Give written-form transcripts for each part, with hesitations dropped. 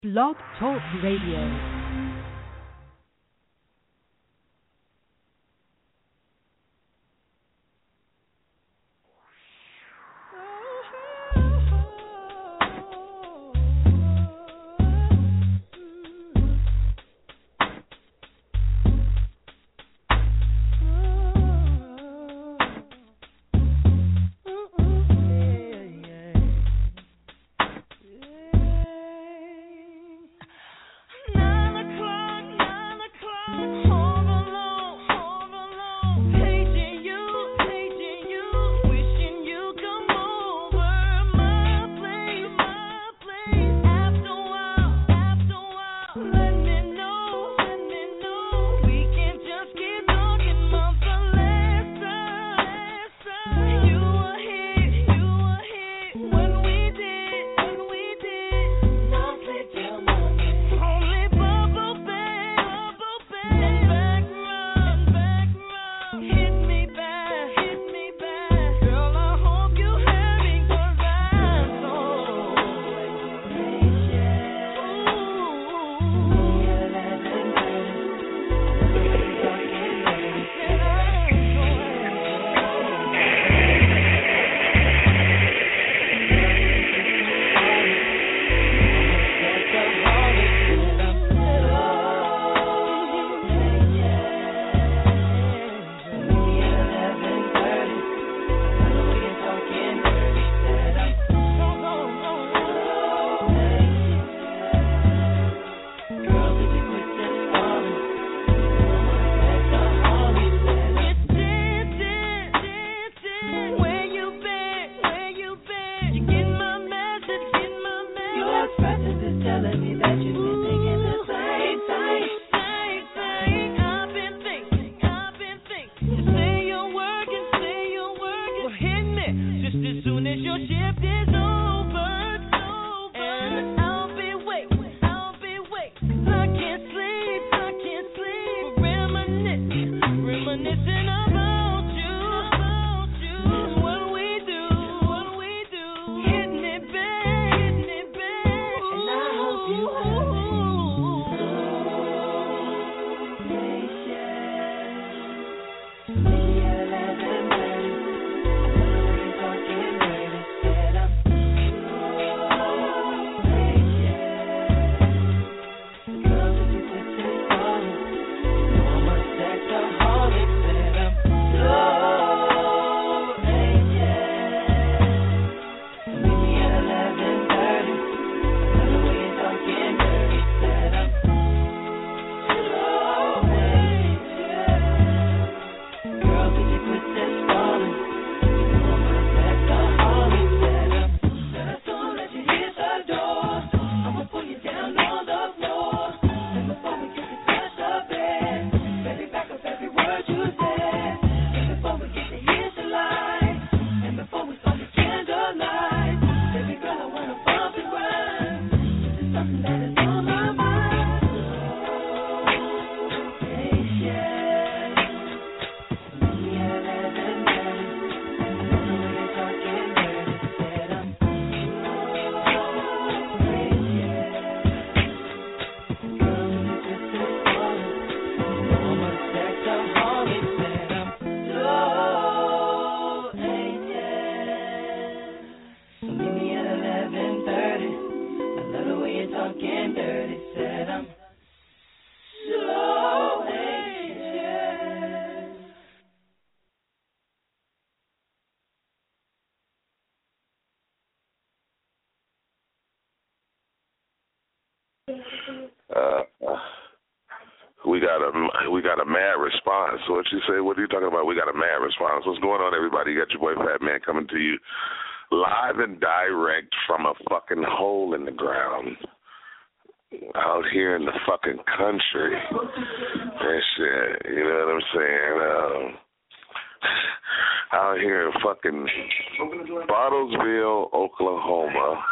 Blog Talk Radio. We got a mad response. So what you say? What are you talking about? We got a mad response. What's going on, everybody? You got your boy Fat Man coming to you live and direct from a fucking hole in the ground out here in the fucking country and shit. You know what I'm saying? Out here in fucking Bottlesville, Oklahoma.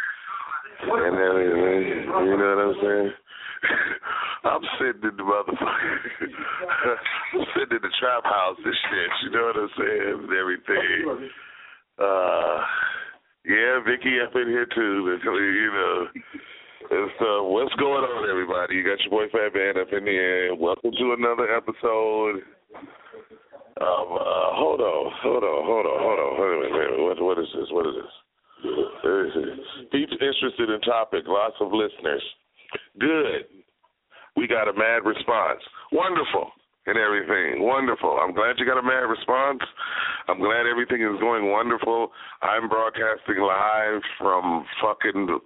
And everything. You know what I'm saying? I'm sitting in the motherfucker. I'm sitting in the trap house and shit. You know what I'm saying? And everything. Yeah, Vicky up in here too. You know. What's going on, everybody? You got your boy Fat Man up in the air. Welcome to another episode of, hold on. Wait a minute. What is this? He's interested in topic. Lots of listeners. Good. We got a mad response. Wonderful. And everything. Wonderful. I'm glad you got a mad response. I'm glad everything is going wonderful. I'm broadcasting live from fucking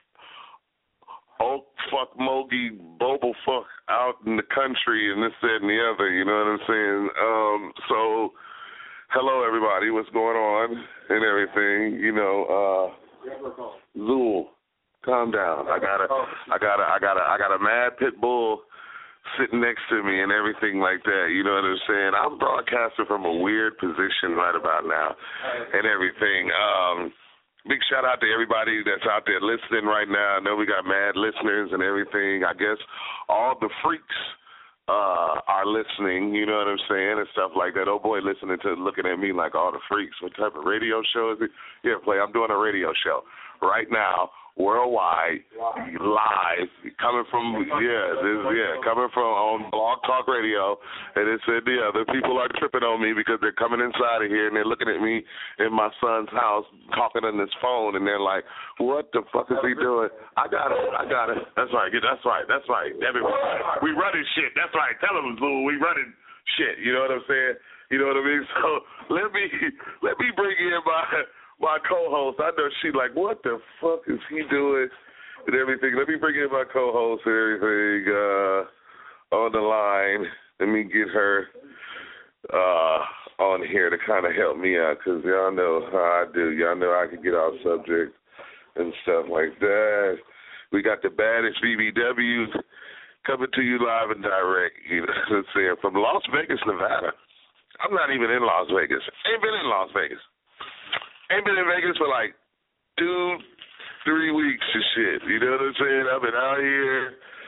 Oak fuck Mogi Bobo fuck out in the country and this, that, and the other, you know what I'm saying? So hello everybody, what's going on and everything, you know, Zool, calm down. I got a mad pit bull sitting next to me and everything like that, you know what I'm saying? I'm broadcasting from a weird position right about now and everything. Big shout out to everybody that's out there listening right now. I know we got mad listeners and everything. I guess all the freaks are listening, you know what I'm saying, and stuff like that. Oh boy, looking at me like all the freaks. What type of radio show is it? Yeah, I'm doing a radio show right now, worldwide, live, coming from on Blog Talk Radio, and it said the other people are tripping on me because they're coming inside of here and they're looking at me in my son's house talking on this phone, and they're like, what the fuck is he doing? I got it. That's right. Everybody, we running shit. That's right. Tell them, Lou, we running shit. You know what I'm saying? You know what I mean? So let me bring in my co-host. I know she's like, what the fuck is he doing and everything. Let me bring in my co-host and everything on the line. Let me get her on here to kind of help me out because y'all know how I do. Y'all know I can get off subject and stuff like that. We got the baddest BBWs coming to you live and direct, you know what I'm saying, from Las Vegas, Nevada. I'm not even in Las Vegas. Ain't been in Las Vegas. Ain't been in Vegas for like 2-3 weeks and shit. You know what I'm saying? I've been out here.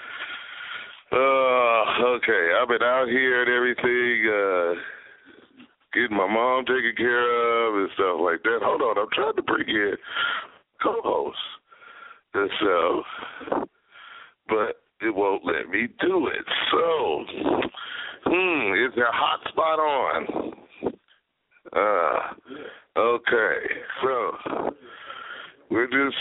I've been out here and everything, getting my mom taken care of and stuff like that. Hold on, I'm trying to bring in co-host. And so, but it won't let me do it. So, is there a hot spot on? Okay, so we're just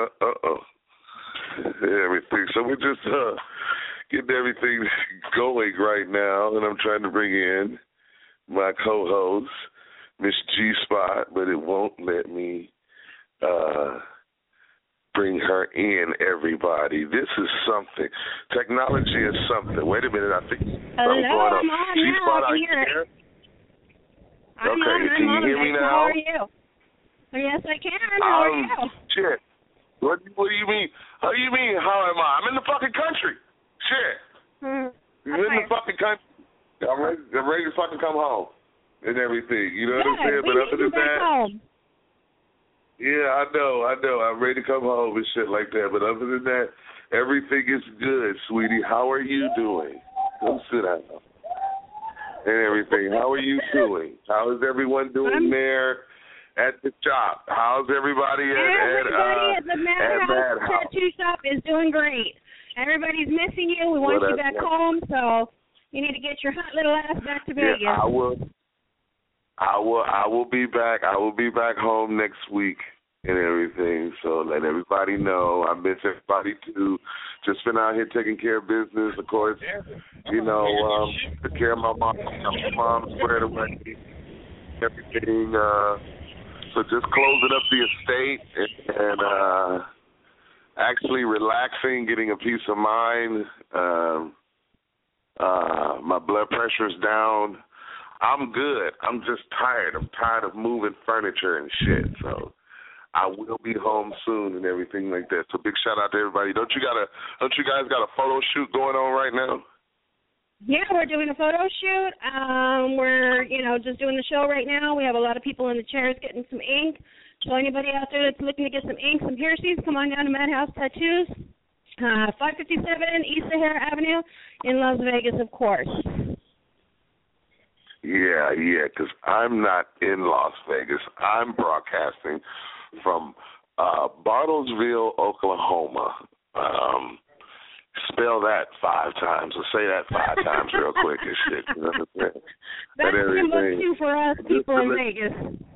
everything. So we're just getting everything going right now, and I'm trying to bring in my co-host, Miss G Spot, but it won't let me bring her in. Everybody, this is something. Technology is something. Wait a minute, I think something's going on. G Spot, are you here? Okay, can you hear me now? How are you? Yes, I can. How are you? Shit. What do you mean? How do you mean, how am I? I'm in the fucking country. Shit. You're in the fucking country. I'm ready to fucking come home and everything. You know what I'm saying? But other than that, home. Yeah, I know. I'm ready to come home and shit like that. But other than that, everything is good, sweetie. How are you doing? Come sit down. And everything. How are you doing? How is everyone doing there at the shop? How's everybody at the Madhouse Tattoo Shop is doing great. Everybody's missing you. We want you back home, so you need to get your hot little ass back to Vegas. Yeah, I will be back. I will be back home next week and everything. So let everybody know. I miss everybody too. Just been out here taking care of business, of course. You know, took care of my mom. My mom squared away everything. So just closing up the estate and actually relaxing, getting a peace of mind. My blood pressure's down. I'm good. I'm just tired. I'm tired of moving furniture and shit. So I will be home soon and everything like that. So big shout out to everybody. Don't you guys got a photo shoot going on right now? Yeah, we're doing a photo shoot. We're, just doing the show right now. We have a lot of people in the chairs getting some ink. So anybody out there that's looking to get some ink, some piercings, come on down to Madhouse Tattoos, 557 East Sahara Avenue in Las Vegas, of course. Yeah, because I'm not in Las Vegas. I'm broadcasting from Bartlesville, Oklahoma. Spell that 5 times or say that 5 times real quick and shit. You know what I'm saying? That's Timbuktu for us people in Vegas.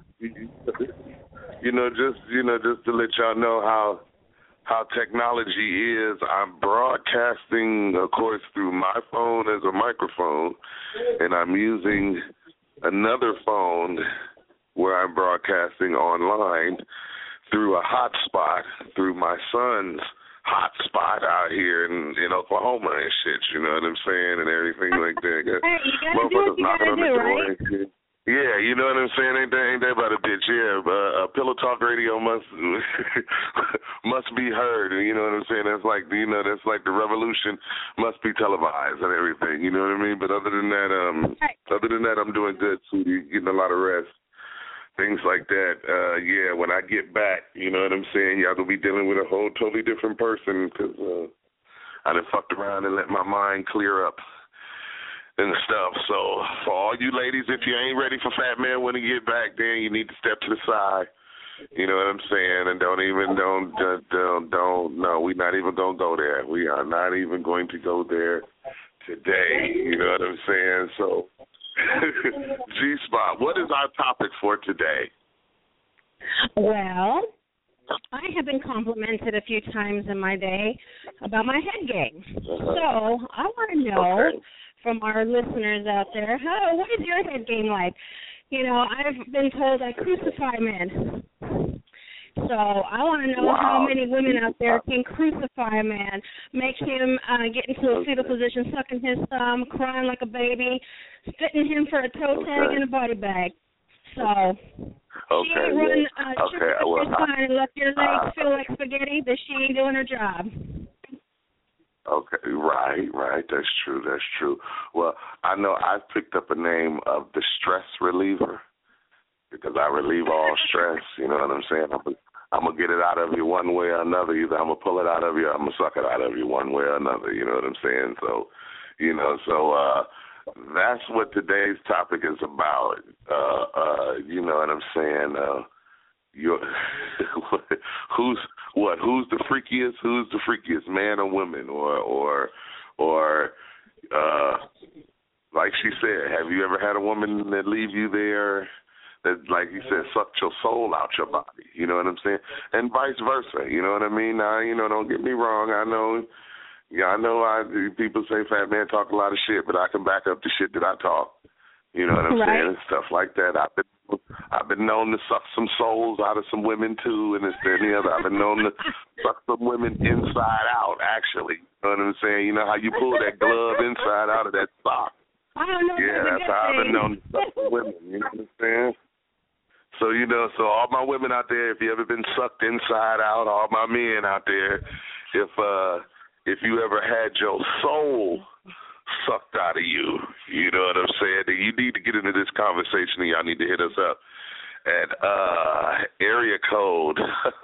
Just to let y'all know how technology is. I'm broadcasting, of course, through my phone as a microphone, and I'm using another phone where I'm broadcasting online through a hotspot, through my son's hotspot out here in Oklahoma and shit, you know what I'm saying, and everything like that. Hey, you gotta do what you gotta do, right? Yeah, you know what I'm saying? Ain't that about a bitch? Yeah, Pillow Talk Radio must be heard. You know what I'm saying? That's like the revolution must be televised and everything. You know what I mean? But other than that, I'm doing good, sweetie. Getting a lot of rest, things like that. Yeah, when I get back, you know what I'm saying? Y'all gonna be dealing with a whole totally different person because I done fucked around and let my mind clear up and stuff. So for all you ladies, if you ain't ready for Fat Man when he get back, then you need to step to the side. You know what I'm saying? And don't, no, we're not even going to go there. We are not even going to go there today. You know what I'm saying? So, G-Spot, what is our topic for today? Well, I have been complimented a few times in my day about my head game. So I want to know from our listeners out there, what is your head game like? You know, I've been told I crucify men. So I want to know how many women out there can crucify a man, make him get into a fetal position, sucking his thumb, crying like a baby, spitting him for a toe tag and a body bag. So she ain't running your spine and left your legs feel like spaghetti, that she ain't doing her job. Okay, right. That's true. Well, I know I picked up a name of the stress reliever because I relieve all stress. You know what I'm saying? I'm going to get it out of you one way or another. Either I'm going to pull it out of you or I'm going to suck it out of you one way or another. You know what I'm saying? So, that's what today's topic is about. You know what I'm saying? Who's the freakiest? Who's the freakiest, man or woman? Or like she said, have you ever had a woman that leave you there that, like you said, sucked your soul out your body? You know what I'm saying? And vice versa. You know what I mean? Now, don't get me wrong. I know people say Fat Man talk a lot of shit, but I can back up the shit that I talk. You know what I'm saying? And stuff like that. I've been known to suck some souls out of some women too, and this and the other. I've been known to suck some women inside out, actually. You know what I'm saying? You know how you pull that glove inside out of that sock? I don't know. Yeah, that's how I've been known to suck some women. You know what I'm saying? So, so all my women out there, if you ever been sucked inside out, all my men out there, if you ever had your soul sucked out of you, you know what I'm saying, then you need to get into this conversation and y'all need to hit us up at area code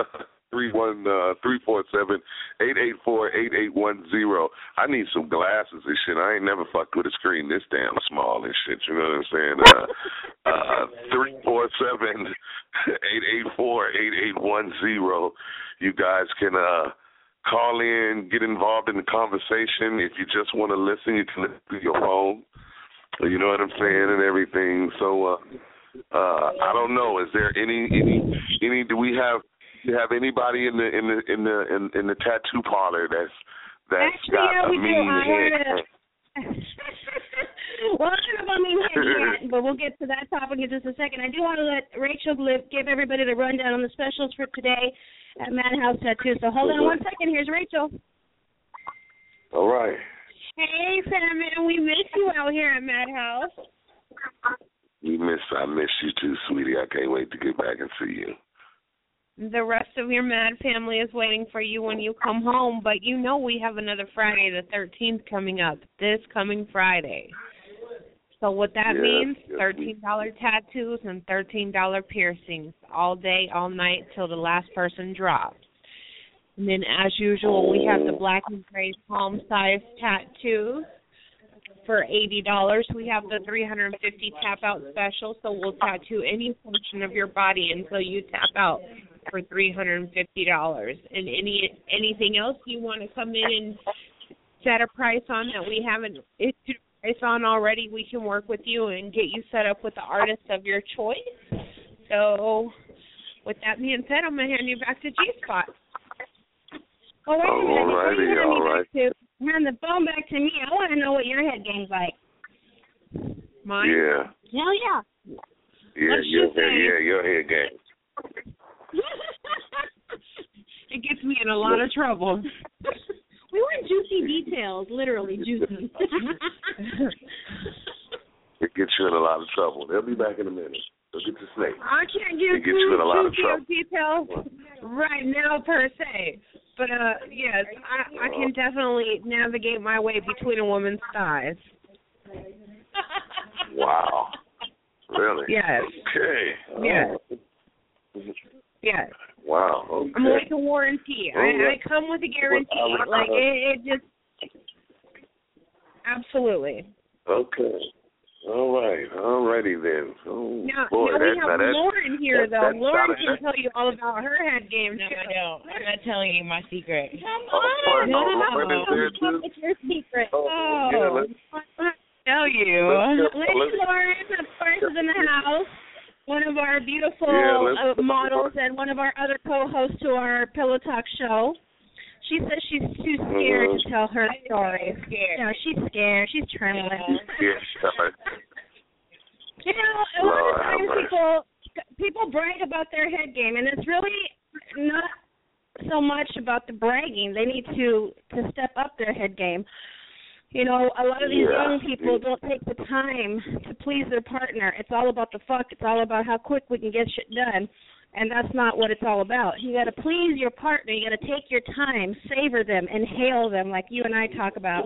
347-884-8810. I need some glasses and shit. I ain't never fucked with a screen this damn small and shit, you know what I'm saying? 347-884-8810. You guys can call in, get involved in the conversation. If you just want to listen, you can listen through your phone. You know what I'm saying, and everything. So I don't know. Is there any? Do we have anybody in the tattoo parlor that's actually, got a mean head? Well, I don't know about mean head yet, but we'll get to that topic in just a second. I do want to let Rachel give everybody the rundown on the specials for today at Madhouse Tattoo. So hold on one second. Here's Rachel. All right. Hey, Fat Man, we miss you out here at Madhouse. I miss you too, sweetie. I can't wait to get back and see you. The rest of your Mad family is waiting for you when you come home, but we have another Friday, the 13th, coming up, this coming Friday. So what that means, $13 tattoos and $13 piercings all day, all night, till the last person drops. And then, as usual, we have the black and gray palm-size tattoos for $80. We have the 350 tap-out special, so we'll tattoo any portion of your body until you tap out. for $350. And anything else you want to come in and set a price on that we haven't issued a price on already, we can work with you and get you set up with the artist of your choice. So with that being said, I'm going to hand you back to G-Spot. Oh, wait a minute. Before you hand the phone back to me, I want to know what your head game's like. Mine? Yeah. Hell yeah. Yeah, your head game. It gets me in a lot of trouble. We want juicy details, literally juicy. It gets you in a lot of trouble. They'll be back in a minute. Go get the snake. I can't give you in a lot of trouble. Details right now per se. But, yes, I can definitely navigate my way between a woman's thighs. Wow. Really? Yes. Okay. Yes. Yes. Wow. Okay. I'm like a warranty. I come with a guarantee. Like, it just... Absolutely. Okay. All right. All righty then. Oh, now boy, we have Lauren here, though. Lauren can tell you all about her head game. No, I don't. I'm not telling you my secret. Come on. It's your secret. Yeah, tell you. Lady Lauren, of course, is in the house. One of our beautiful models and one of our other co-hosts to our Pillow Talk show. She says she's too scared to tell her story. Yeah, she's scared. She's trembling. You know, a lot of times people brag about their head game, and it's really not so much about the bragging. They need to step up their head game. You know, a lot of these young people don't take the time to please their partner. It's all about the fuck. It's all about how quick we can get shit done. And that's not what it's all about. You got to please your partner. You got to take your time, savor them, inhale them like you and I talk about.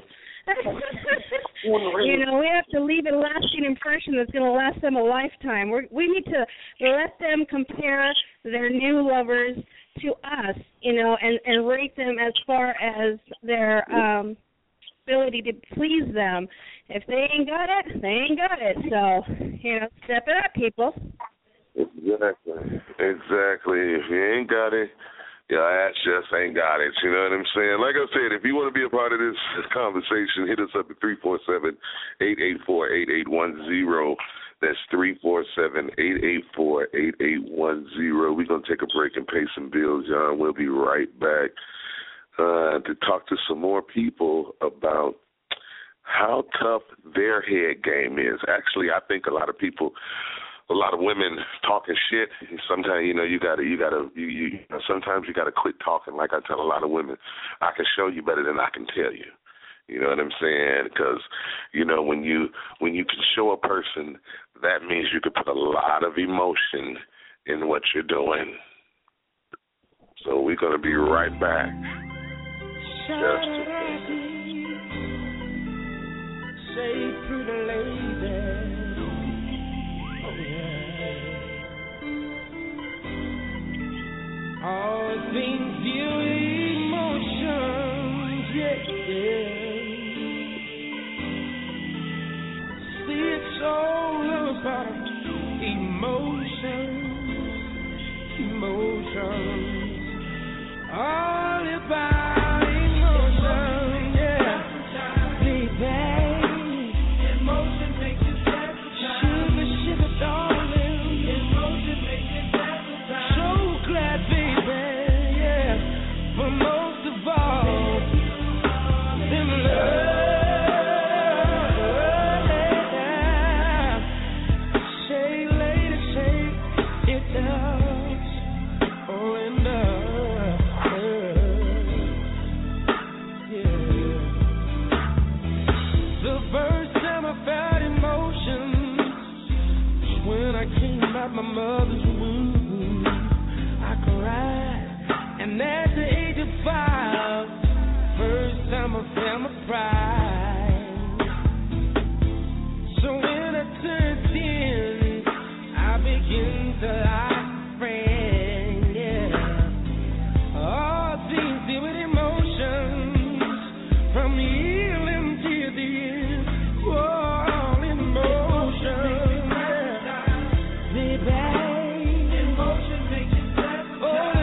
You know, we have to leave a lasting impression that's going to last them a lifetime. We need to let them compare their new lovers to us, you know, and rate them as far as their ability to please them. If they ain't got it, they ain't got it. So, you know, step it up, people. Exactly. If you ain't got it, your ass just ain't got it. You know what I'm saying? Like I said, if you want to be a part of this conversation, hit us up at 347-884-8810. That's 347-884-8810. We're going to take a break and pay some bills, y'all. We'll be right back to talk to some more people about how tough their head game is. Actually, I think a lot of women talking shit. Sometimes, you know, sometimes you gotta quit talking. Like I tell a lot of women, I can show you better than I can tell you. You know what I'm saying? Because, you know, when you can show a person, that means you can put a lot of emotion in what you're doing. So we're gonna be right back. Just say pretty lady. All things deal with emotions, yeah. See, it's all about emotions, all about emotions, yeah. Baby, emotion makes you sugar, sugar, darling. Emotion makes you so glad, baby, yeah. But most of all, in love. Say, lady, say it does. Oh, in love, yeah. The first time I felt emotions was when I came out my mother's womb. And at the age of 5, first time I felt my pride. So when I turned 10, I began to like a friend, yeah. All things deal with emotions, from healing to the end, all emotions, yeah. Baby, emotion makes you sad. Oh,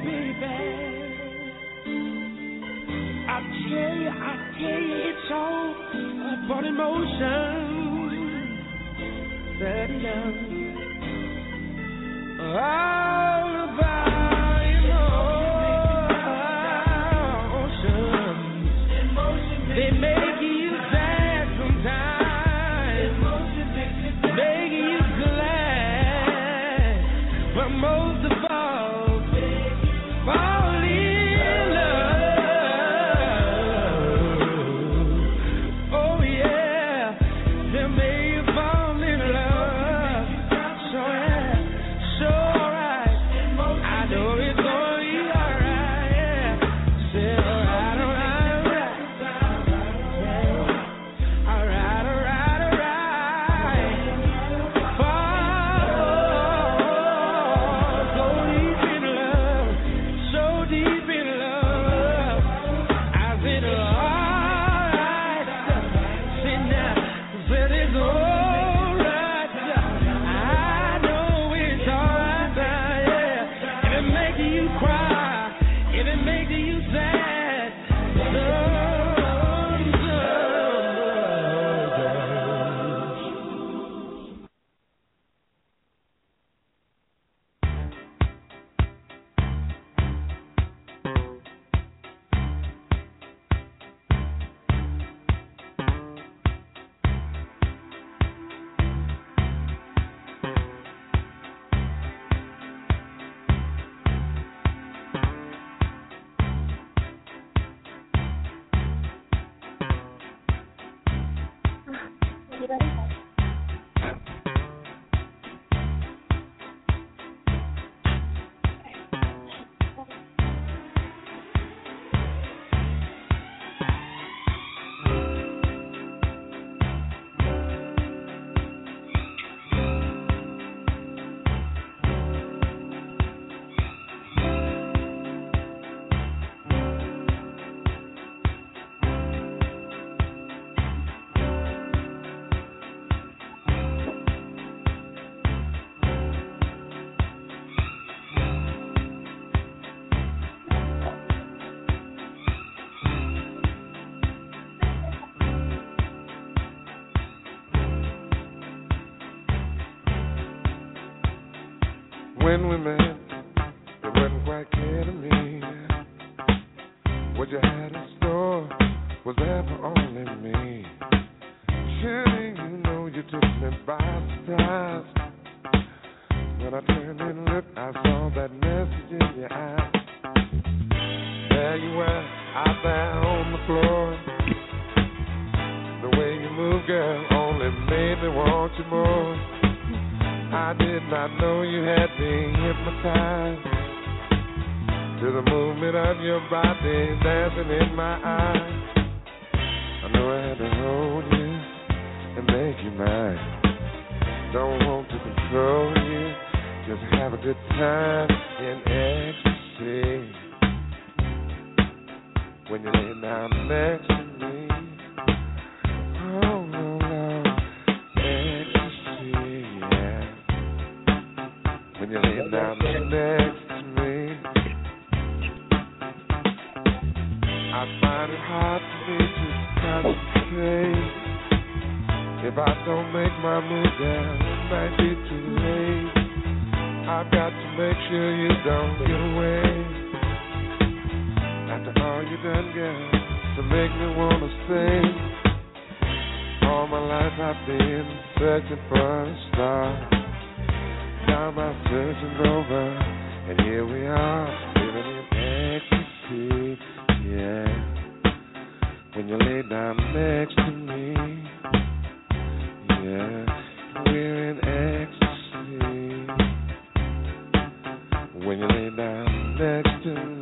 baby. I tell you, it's all about emotion. That all about emotions. They make you sad sometimes, making you glad, but most of all, fall in love. Oh yeah, they make you fall in love. So yeah, so alright. I know it's gonna be alright. Yeah, say alright, alright, alright, alright, alright. Fall so deep in love, so deep in love. I said alright. Say now, said it's alright. I know it's alright, yeah. If it makes you cry, if it makes you sad, when we met, it wasn't quite clear to me what you had in store was there for only me. Surely you know you took me by surprise. When I turned and looked, I saw that message in your eyes. There you were, out there on the floor. The way you move, girl, only made me want you more. I did not know you had me hypnotized to the movement of your body dancing in my eyes. I knew I had to hold you and make you mine. Don't want to control you, just have a good time in ecstasy. When you lay down next to me, oh Lord, ecstasy, yeah. When you lay down next to me, I find it hard for me to concentrate. If I don't make my move down, it might be too late. I've got to make sure you don't get away. After all you done, girl, to make me wanna stay. All my life I've been searching for a star. Now my searching's over, and here we are, living in ecstasy, yeah. When you lay down next to me, yeah, we're in ecstasy. When you lay down next to me.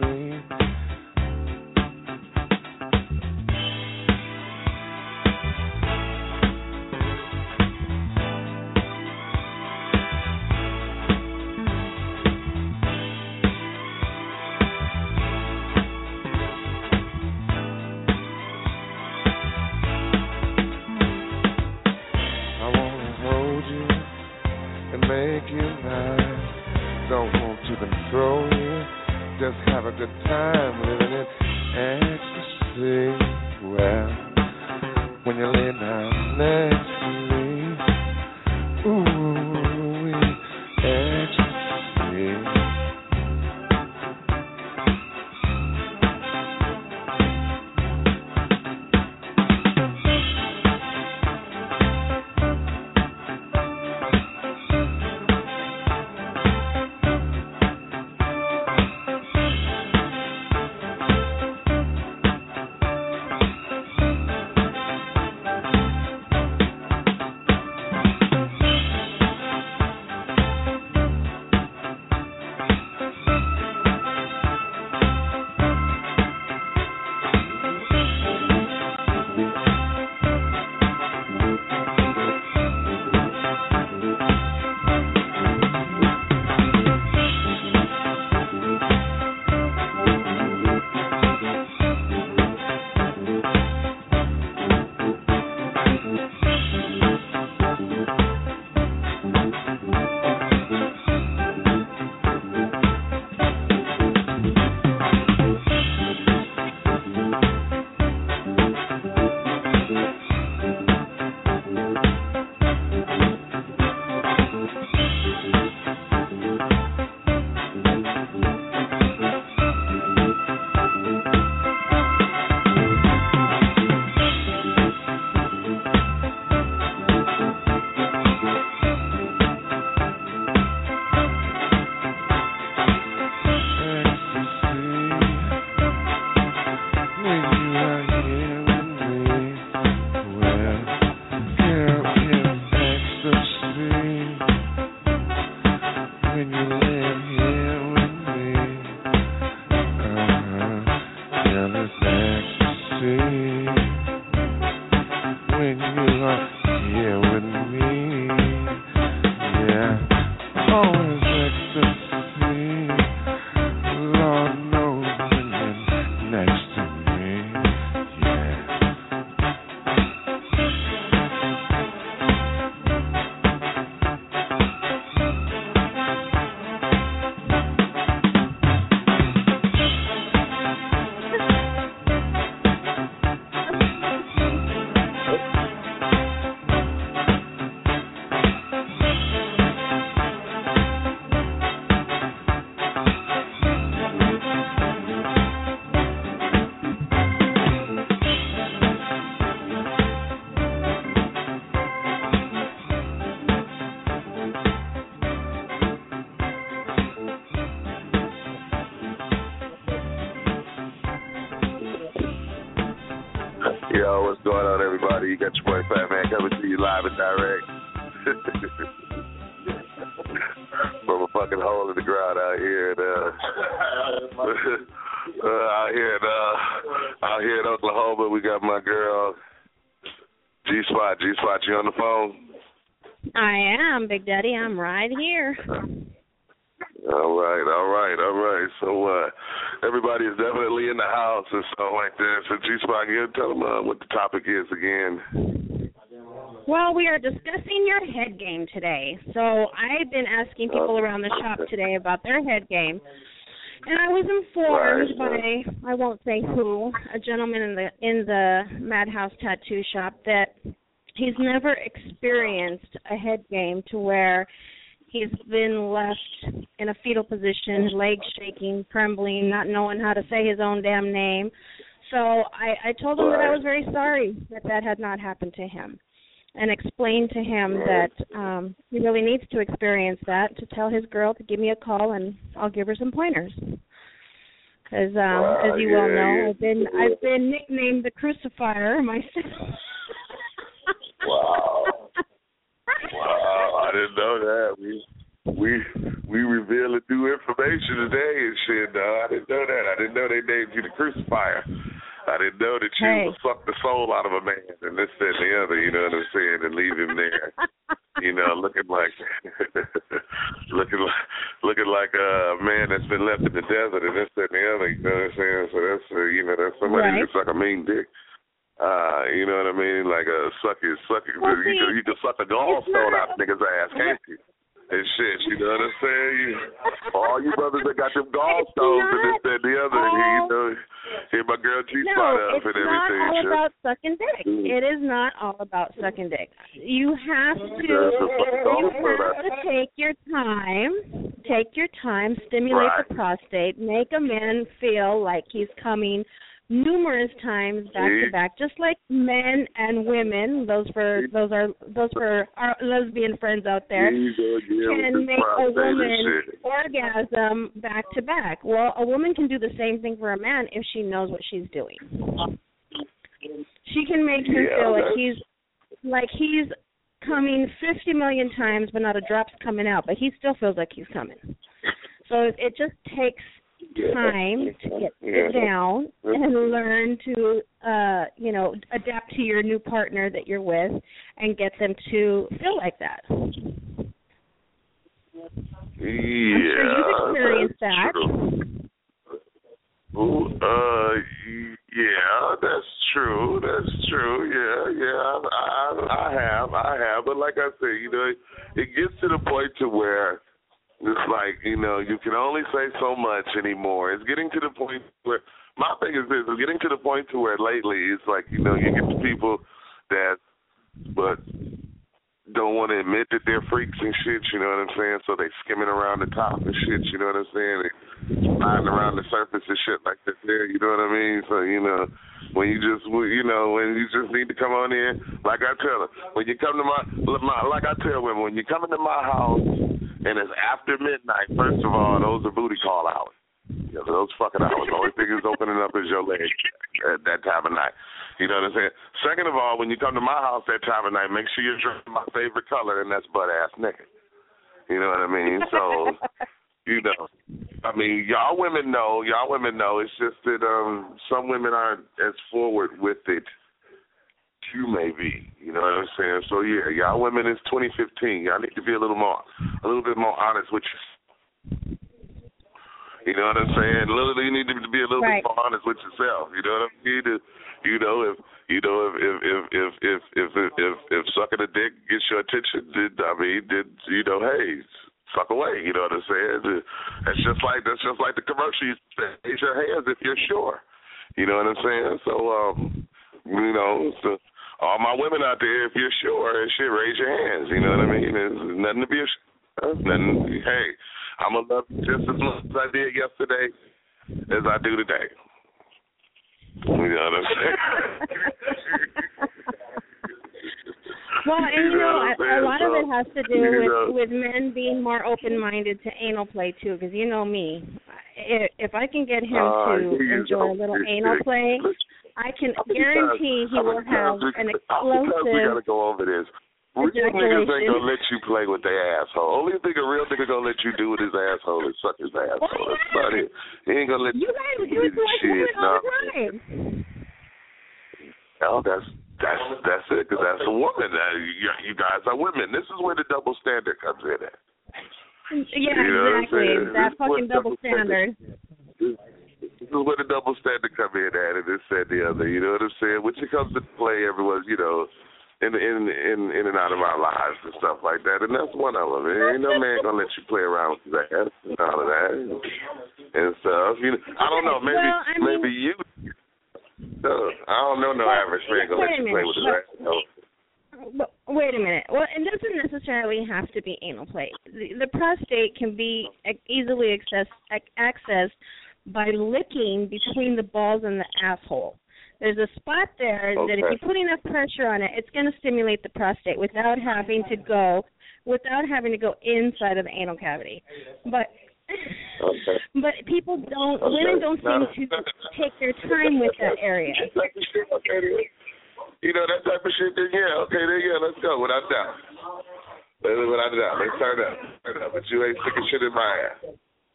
Make you mine. Don't want to control you, just good time living in ecstasy. Well, when you lay down next to me, ooh, ecstasy. Yo, what's going on, everybody? You got your boy Fat Man coming to you live and direct from a fucking hole in the ground out here out here in Oklahoma. We got my girl G-Spot. G-Spot, you on the phone? I am, Big Daddy. I'm right here. All right. So everybody is definitely in the house and stuff like that. So G-Spot, you tell them what the topic is again. Well, we are discussing your head game today. So I've been asking people around the shop today about their head game. And I was informed by, I won't say who, a gentleman in the Madhouse Tattoo Shop that he's never experienced a head game to where he's been left in a fetal position, legs shaking, trembling, not knowing how to say his own damn name. So I told him that I was very sorry that had not happened to him, and explained to him that he really needs to experience that, to tell his girl to give me a call and I'll give her some pointers. Because as you well know, I've been nicknamed the Crucifier myself. Wow, I didn't know that. We revealing new information today and shit. I didn't know that. I didn't know they named you the Crucifier. I didn't know that you would suck the soul out of a man and this, that, and the other. You know what I'm saying? And leave him there, you know, looking like a man that's been left in the desert and this, that, and the other. You know what I'm saying? So that's that's somebody who can suck a mean dick. You know what I mean? Like a suck it. You can suck a gallstone out of nigga's ass, can't you? and shit. You know what I'm saying? All you brothers that got them gallstones and this, that, and the other, and you know, hit my girl G-spot up and everything. No, it's not all about sucking dick. It is not all about sucking dick. You have to take your time, stimulate the prostate, make a man feel like he's coming numerous times back to back, just like men and women. Those for our lesbian friends out there can make a woman orgasm back to back. Well, a woman can do the same thing for a man if she knows what she's doing. She can make him feel like he's coming 50 million times, but not a drop's coming out, but he still feels like he's coming. So it just takes time to get down and learn to, adapt to your new partner that you're with and get them to feel like that. Yeah, I'm sure you've experienced that. Yeah, that's true. Yeah, I have. But like I said, you know, it gets to the point to where it's like, you know, you can only say so much anymore. It's getting to the point where, my thing is this, it's getting to the point to where lately it's like, you know, you get the people that don't want to admit that they're freaks and shit, you know what I'm saying? So they skimming around the top and shit, you know what I'm saying? They sliding around the surface and shit like that there, you know what I mean? So, you know, when you just need to come on in, like I tell her, when you come to like I tell women, when you come into my house and it's after midnight, first of all, those are booty call hours. You know, those fucking hours. The only thing is opening up is your leg at that time of night. You know what I'm saying? Second of all, when you come to my house that time of night, make sure you're drinking my favorite color, and that's butt-ass nigga. You know what I mean? So, you know, I mean, y'all women know. It's just that some women aren't as forward with it as you may be. You know what I'm saying? So, yeah, y'all women, it's 2015. Y'all need to be a little bit more honest with yourself. You know what I'm saying? You need to be a little bit more honest with yourself. You know what I mean? If sucking a dick gets your attention, hey, suck away. You know what I'm saying? That's just like the commercial. You say, raise your hands if you're sure. You know what I'm saying? So, so all my women out there, if you're sure and shit, raise your hands. You know what I mean? There's nothing to be ashamed. Nothing. Hey, I'm going to love you just as much as I did yesterday as I do today. You know what I'm saying? Well, and a lot of it has to do with men being more open-minded to anal play, too, because you know me. If I can get him to enjoy a little anal play, I can guarantee he will have an explosive... We got to go over this. Real niggas ain't gonna let you play with their asshole. Only thing a real nigga gonna let you do with his asshole is suck his asshole. That's about it. He ain't gonna let you guys do it to shit. All the time. No, that's it, because that's a woman. You guys are women. This is where the double standard comes in at. Yeah, you know exactly. That fucking double standard. This is where the double standard come in at, and this and the other. You know what I'm saying? When it comes to play, everyone's, you know, in and out of our lives and stuff like that, and that's one of them. Ain't no man gonna let you play around with that and all of that and stuff. You know, I don't know. Maybe you. I don't know. No average man gonna let you play with his ass. Wait a minute. Well, it doesn't necessarily have to be anal play. The prostate can be easily accessed by licking between the balls and the asshole. There's a spot there that if you put enough pressure on it, it's going to stimulate the prostate without having to go inside of the anal cavity. But women don't seem to take their time with that area. You know, that type of shit, then let's go, without doubt. Let's turn up. But you ain't sticking shit in my ass.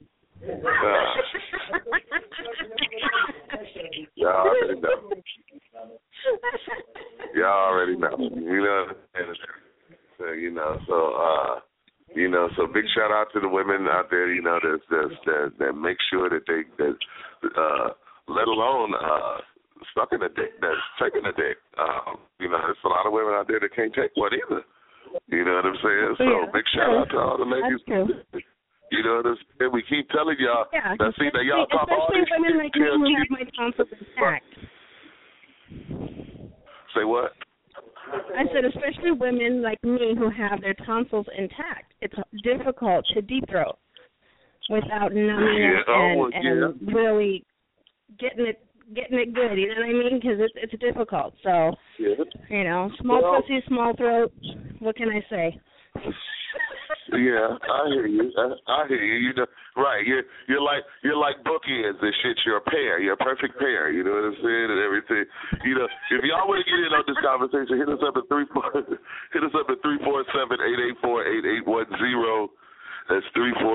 Y'all already know. You know, so big shout out to the women out there, you know, that make sure that they let alone sucking a dick, that's taking a dick. You know, there's a lot of women out there that can't take one either. You know what I'm saying? So big shout out to all the ladies. You know what I'm saying? We keep telling y'all. Yeah, now, see, that y'all talk all especially this women shit. like me who have my tonsils intact. Say what? I said especially women like me who have their tonsils intact. It's difficult to deep throat without numbing it and really getting it good. You know what I mean? Because it's difficult. So you know, small pussy, small throat. What can I say? Yeah, I hear you. I hear you. You know, right? You're like bookends and shit. You're a pair. You're a perfect pair. You know what I'm saying? And everything. You know, if y'all want to get in on this conversation, hit us up at 347-884-8810. That's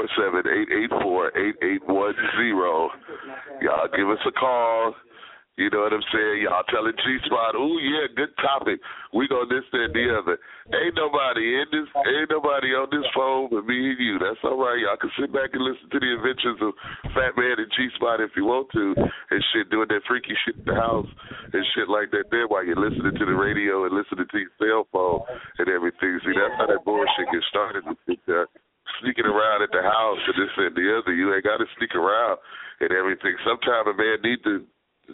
347-884-8810. Y'all give us a call. You know what I'm saying? Y'all telling G-Spot, ooh, yeah, good topic. We go this, that, and the other. Ain't nobody on this phone but me and you. That's all right. Y'all can sit back and listen to the adventures of Fat Man and G-Spot if you want to and shit, doing that freaky shit in the house and shit like that there while you're listening to the radio and listening to your cell phone and everything. See, that's how that bullshit gets started. Sneaking around at the house and this and the other. You ain't got to sneak around and everything. Sometimes a man need to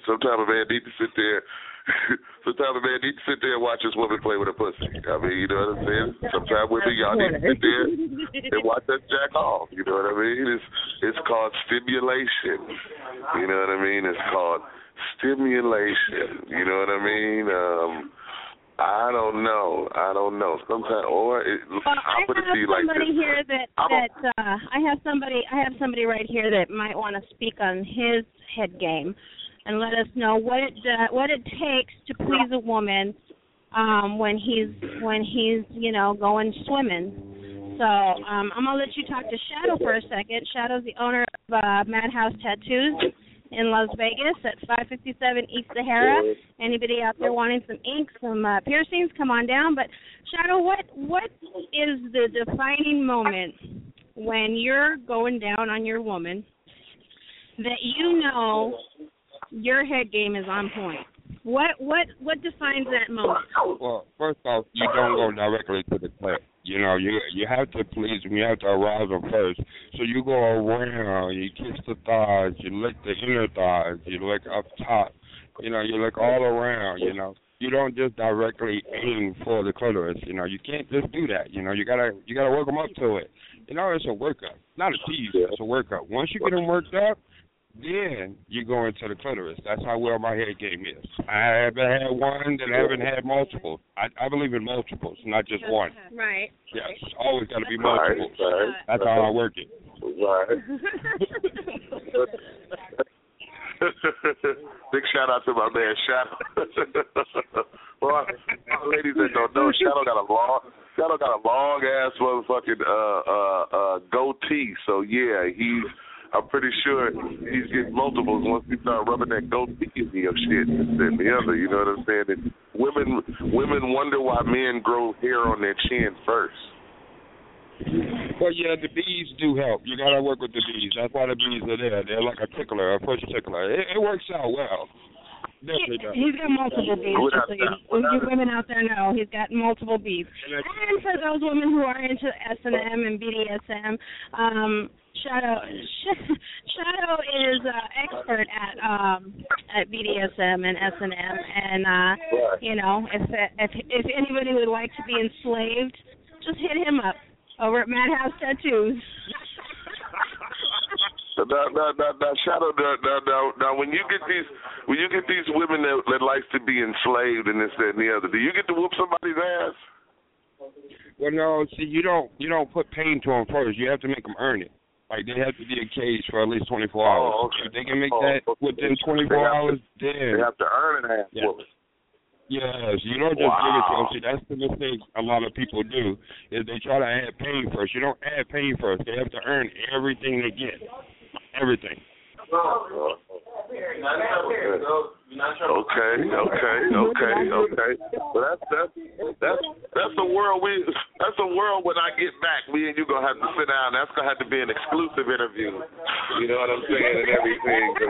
sit there. Sometimes a man needs to sit there and watch his woman play with her pussy. I mean, you know what I'm saying? Sometimes women, y'all need to sit there and watch us jack off. You know what I mean? It's called stimulation. You know what I mean? It's called stimulation. You know what I mean? I don't know. Sometimes, I'm going to see like this. I have somebody right here that might want to speak on his head game and let us know what it takes to please a woman when he's you know, going swimming. So I'm gonna let you talk to Shadow for a second. Shadow's the owner of Madhouse Tattoos in Las Vegas at 557 East Sahara. Anybody out there wanting some ink, some piercings, come on down. But Shadow, what is the defining moment when you're going down on your woman that you know your head game is on point? What defines that moment? Well, first off, you don't go directly to the clit. You know, you have to please them. You have to arouse them first. So you go around, you kiss the thighs, you lick the inner thighs, you lick up top. You know, you lick all around, you know. You don't just directly aim for the clitoris. You know, you can't just do that. You know, you gotta work them up to it. You know, it's a workup. Not a tease, it's a workup. Once you get them worked up, then you go into the clitoris. That's how well my head game is. I haven't had one, then I haven't had multiple. I believe in multiples, not just one. Right. Yes, always got to be multiples. That's how I work it. Right. Big shout out to my man Shadow. Well, ladies that don't know, Shadow got a long ass motherfucking goatee. So yeah, I'm pretty sure he's getting multiples once we start rubbing that goatee in your shit and the other. You know what I'm saying? And women wonder why men grow hair on their chin first. Well, yeah, the bees do help. You got to work with the bees. That's why the bees are there. They're like a tickler, a push tickler. It works out well. He's got multiple bees. So you women out there know he's got multiple bees. And for those women who are into S&M and BDSM, Shadow is expert at BDSM and S&M, and you know, if anybody would like to be enslaved, just hit him up over at Madhouse Tattoos. Now, Shadow. Now, when you get these women that likes to be enslaved and this, that, and the other, do you get to whoop somebody's ass? Well, no. See, you don't put pain to them first. You have to make them earn it. Like, they have to be in cage for at least 24 hours. Oh, okay. If they can make that within 24 hours, then they have to earn an ass whooping. Yes, you don't just give it to them. See, that's the mistake a lot of people do, is they try to add pain first. You don't add pain first. They have to earn everything they get. Everything. Okay. Well, that's the world that's a world when I get back. Me and you gonna have to sit down. That's gonna have to be an exclusive interview. You know what I'm saying and everything. Because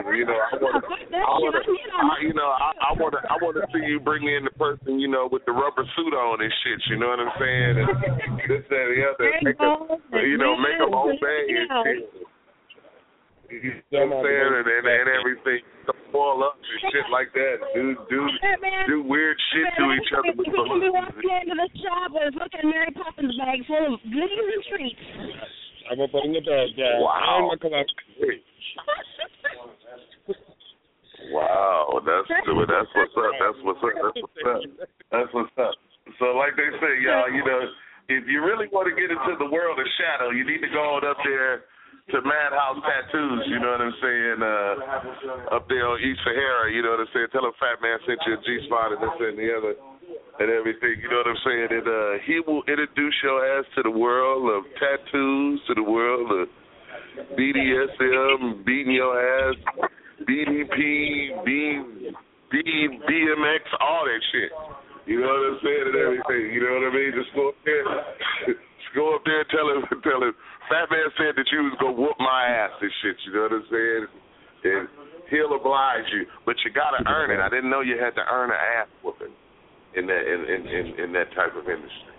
I want to see you bring in the person with the rubber suit on and shit. You know what I'm saying? And this, that, and the other. Make them obey and shit. You know what I'm saying? And everything. Fall up and shit like that. Do weird shit to each other. You can be walking into the shop with a fucking Mary Poppins bag full of goodies and treats. I'm going to put in the bag down. Wow. Wow, that's what's up. That's what's up. So like they say, y'all, if you really want to get into the world of shadow, you need to go on up there to Madhouse Tattoos, you know what I'm saying, up there on East Sahara, you know what I'm saying. Tell him Fat Man sent you a G-spot and this and the other and everything, you know what I'm saying. And he will introduce your ass to the world of tattoos, to the world of BDSM, beating your ass, BDP, BMX, all that shit. You know what I'm saying and everything, you know what I mean. Just go up there, and tell him. Fat Man said that you was gonna whoop my ass and shit. You know what I'm saying? And he'll oblige you, but you gotta earn it. I didn't know you had to earn an ass whooping in that type of industry.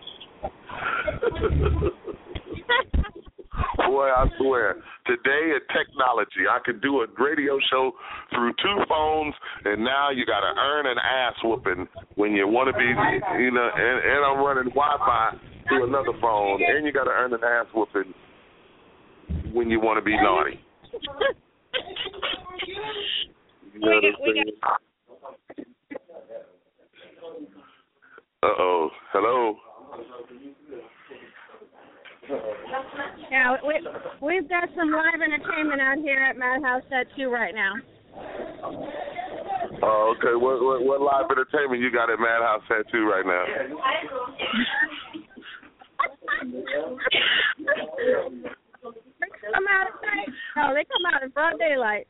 Boy, I swear, today in technology, I could do a radio show through 2 phones, and now you gotta earn an ass whooping when you want to be, and I'm running Wi-Fi through another phone, and you gotta earn an ass whooping when you want to be naughty. You know what I'm saying? Uh-oh. Hello? Yeah, we've got some live entertainment out here at Madhouse Tattoo right now. Oh, okay. What live entertainment you got at Madhouse Tattoo right now? Come out at night. No, they come out in broad daylight.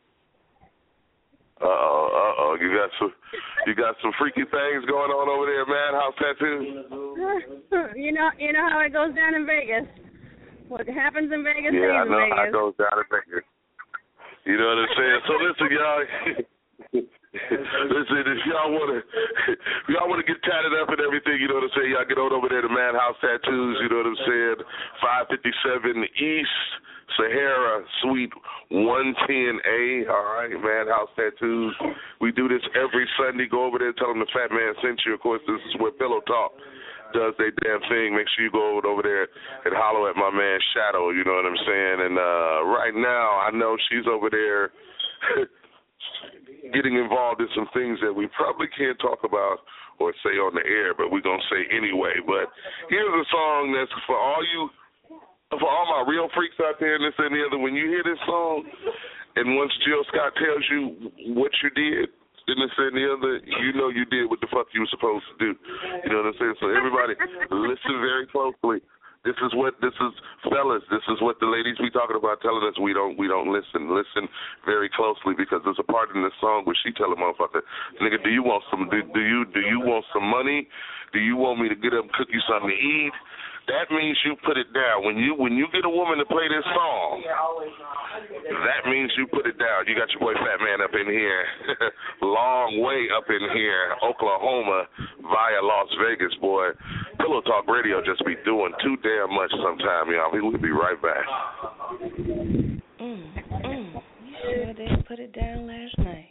Uh-oh. You got some freaky things going on over there at Madhouse Tattoo? You know how it goes down in Vegas. What happens in Vegas stays in Vegas. Yeah, I know how it goes down in Vegas. You know what I'm saying? So listen, y'all. Listen, if y'all wanna get tatted up and everything, you know what I'm saying, y'all get on over there to Madhouse Tattoos, you know what I'm saying, 557 East Sahara Suite 110A, all right, Madhouse Tattoos. We do this every Sunday. Go over there, tell them the Fat Man sent you. Of course, this is where Pillow Talk does their damn thing. Make sure you go over there and holler at my man Shadow, you know what I'm saying. And right now, I know she's over there getting involved in some things that we probably can't talk about or say on the air, but we're going to say anyway. But here's a song that's for all my real freaks out there and this and the other. When you hear this song, and once Jill Scott tells you what you did, and this and the other, you know you did what the fuck you were supposed to do. You know what I'm saying? So everybody, listen very closely. This is fellas, this is what the ladies we talking about telling us we don't listen. Listen very closely, because there's a part in this song where she tell a motherfucker, nigga, do you want some money? Do you want me to get up and cook you something to eat? That means you put it down. When you get a woman to play this song, that means you put it down. You got your boy Fat Man up in here, long way up in here, Oklahoma via Las Vegas, boy. Pillow Talk Radio just be doing too damn much sometime, y'all. We'll be right back. You sure they put it down last night?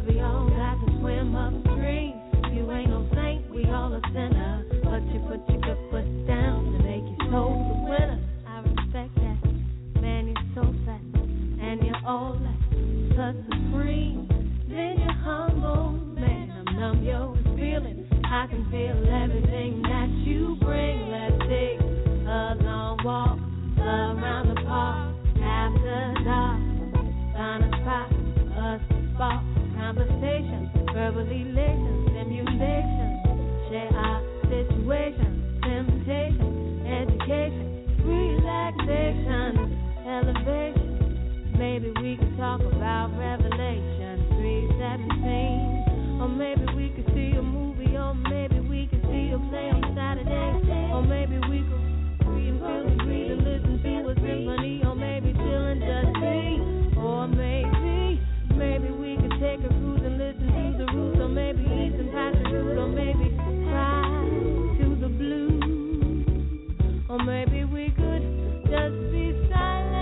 'cause we all got to swim upstream. You ain't no saint, we all a sinner. But you put your good foot down to make your soul the winner. I respect that. Man, you're so fat, and you're all that. Such supreme. Then you're humble, man, I'm numb, yo, it's feeling. I can feel everything that you bring. Let's take a long walk around the park after dark. Find a spot, us to spark conversation, verbal elation, stimulation. Share our situation, temptation, education, relaxation, elevation. Maybe we could talk about Revelation 3:17, or maybe we could see a movie, or maybe we could see a play on Saturday, or maybe we could read and feel and read and listen to a symphony, or maybe chill and just be, or maybe we could take a cruise and listen to the roots, or maybe eat some passion fruit, or maybe cry to the blues, or maybe we could just be silent.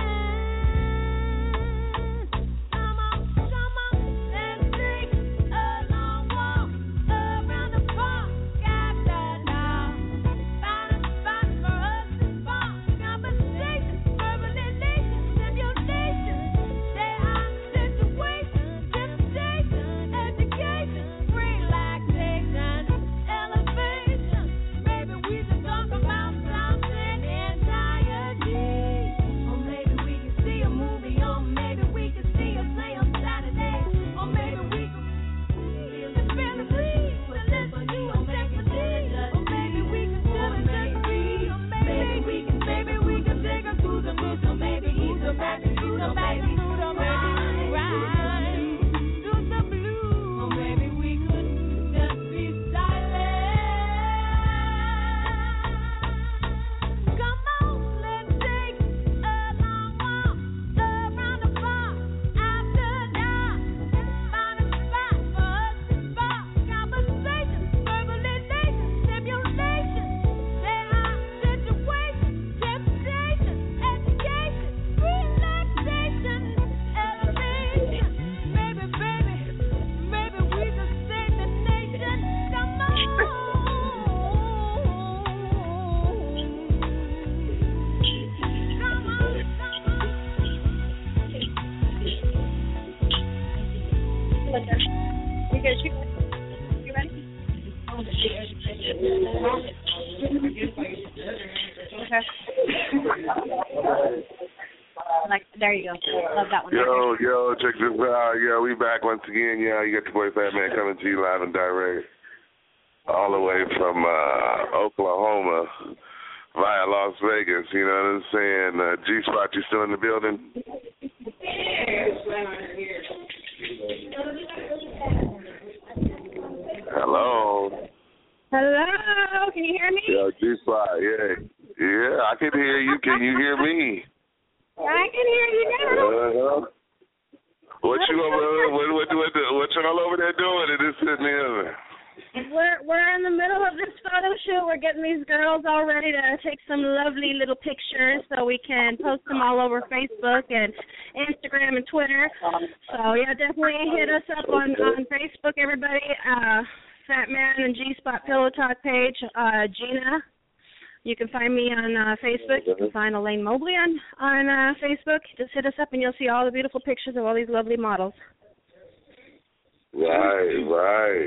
There you go. Love that one. Yo, check this out. Yeah, we back once again. Yeah, you got your boy Fat Man coming to you live and direct, all the way from Oklahoma via Las Vegas. You know what I'm saying? G-Spot, you still in the building? Hello. Hello. Can you hear me? Yo, G-Spot. Yeah, I can hear you. Can you hear me? I can hear you now. What you all over there doing? It is sitting there. We're in the middle of this photo shoot. We're getting these girls all ready to take some lovely little pictures so we can post them all over Facebook and Instagram and Twitter. So yeah, definitely hit us up on Facebook, everybody. Fat Man and G-Spot Pillow Talk page. Gina. You can find me on Facebook. You can find Elaine Mobley on Facebook. Just hit us up and you'll see all the beautiful pictures of all these lovely models. Right.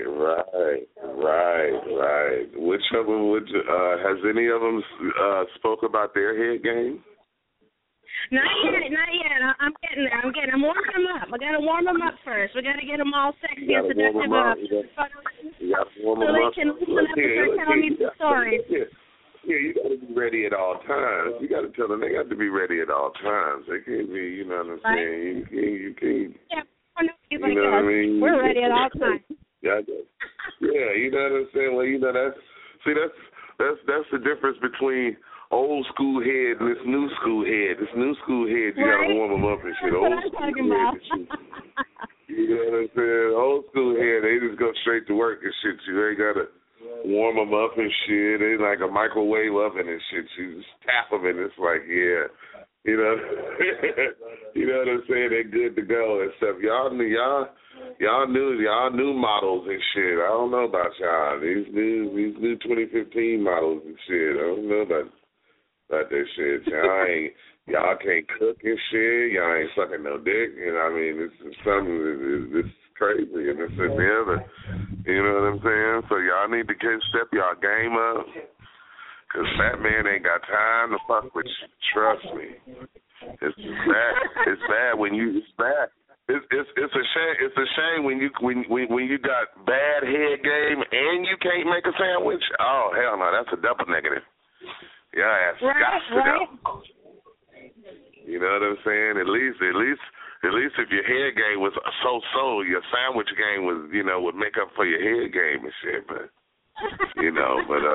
Which of them has any of them spoke about their head game? Not yet. I'm getting there. I'm warming them up. I got to warm them up first. We got to get them all sexy and seductive so they can listen up and start telling me the stories. Yeah, you got to be ready at all times. You got to tell them they got to be ready at all times. They can't be, you know what I'm saying? You can't. Yeah, you know what I mean? We're ready at all times. Yeah, you know what I'm saying? Well, you know, that's the difference between old school head and this new school head. This new school head, you got to warm them up and shit. Old school head and shit. You know what I'm saying? Old school head, they just go straight to work and shit. You ain't got to warm them up and shit. They like a microwave oven and shit. You just tap them and it's like, yeah, you know, you know what I'm saying? They're good to go and stuff. Y'all y'all new models and shit. I don't know about y'all. These new 2015 models and shit. I don't know about that shit. Y'all can't cook and shit. Y'all ain't sucking no dick. You know what I mean? This is something this is crazy and this and the other. You know what I'm saying? So y'all need to step y'all game up. Cause Fat Man ain't got time to fuck with you. Trust me. It's bad. It's bad when you. It's bad. It's a shame. It's a shame when you got bad head game and you can't make a sandwich. Oh hell no, that's a double negative. Your ass got to go. You know what I'm saying? At least if your head game was so, your sandwich game was would make up for your head game and shit. But yeah.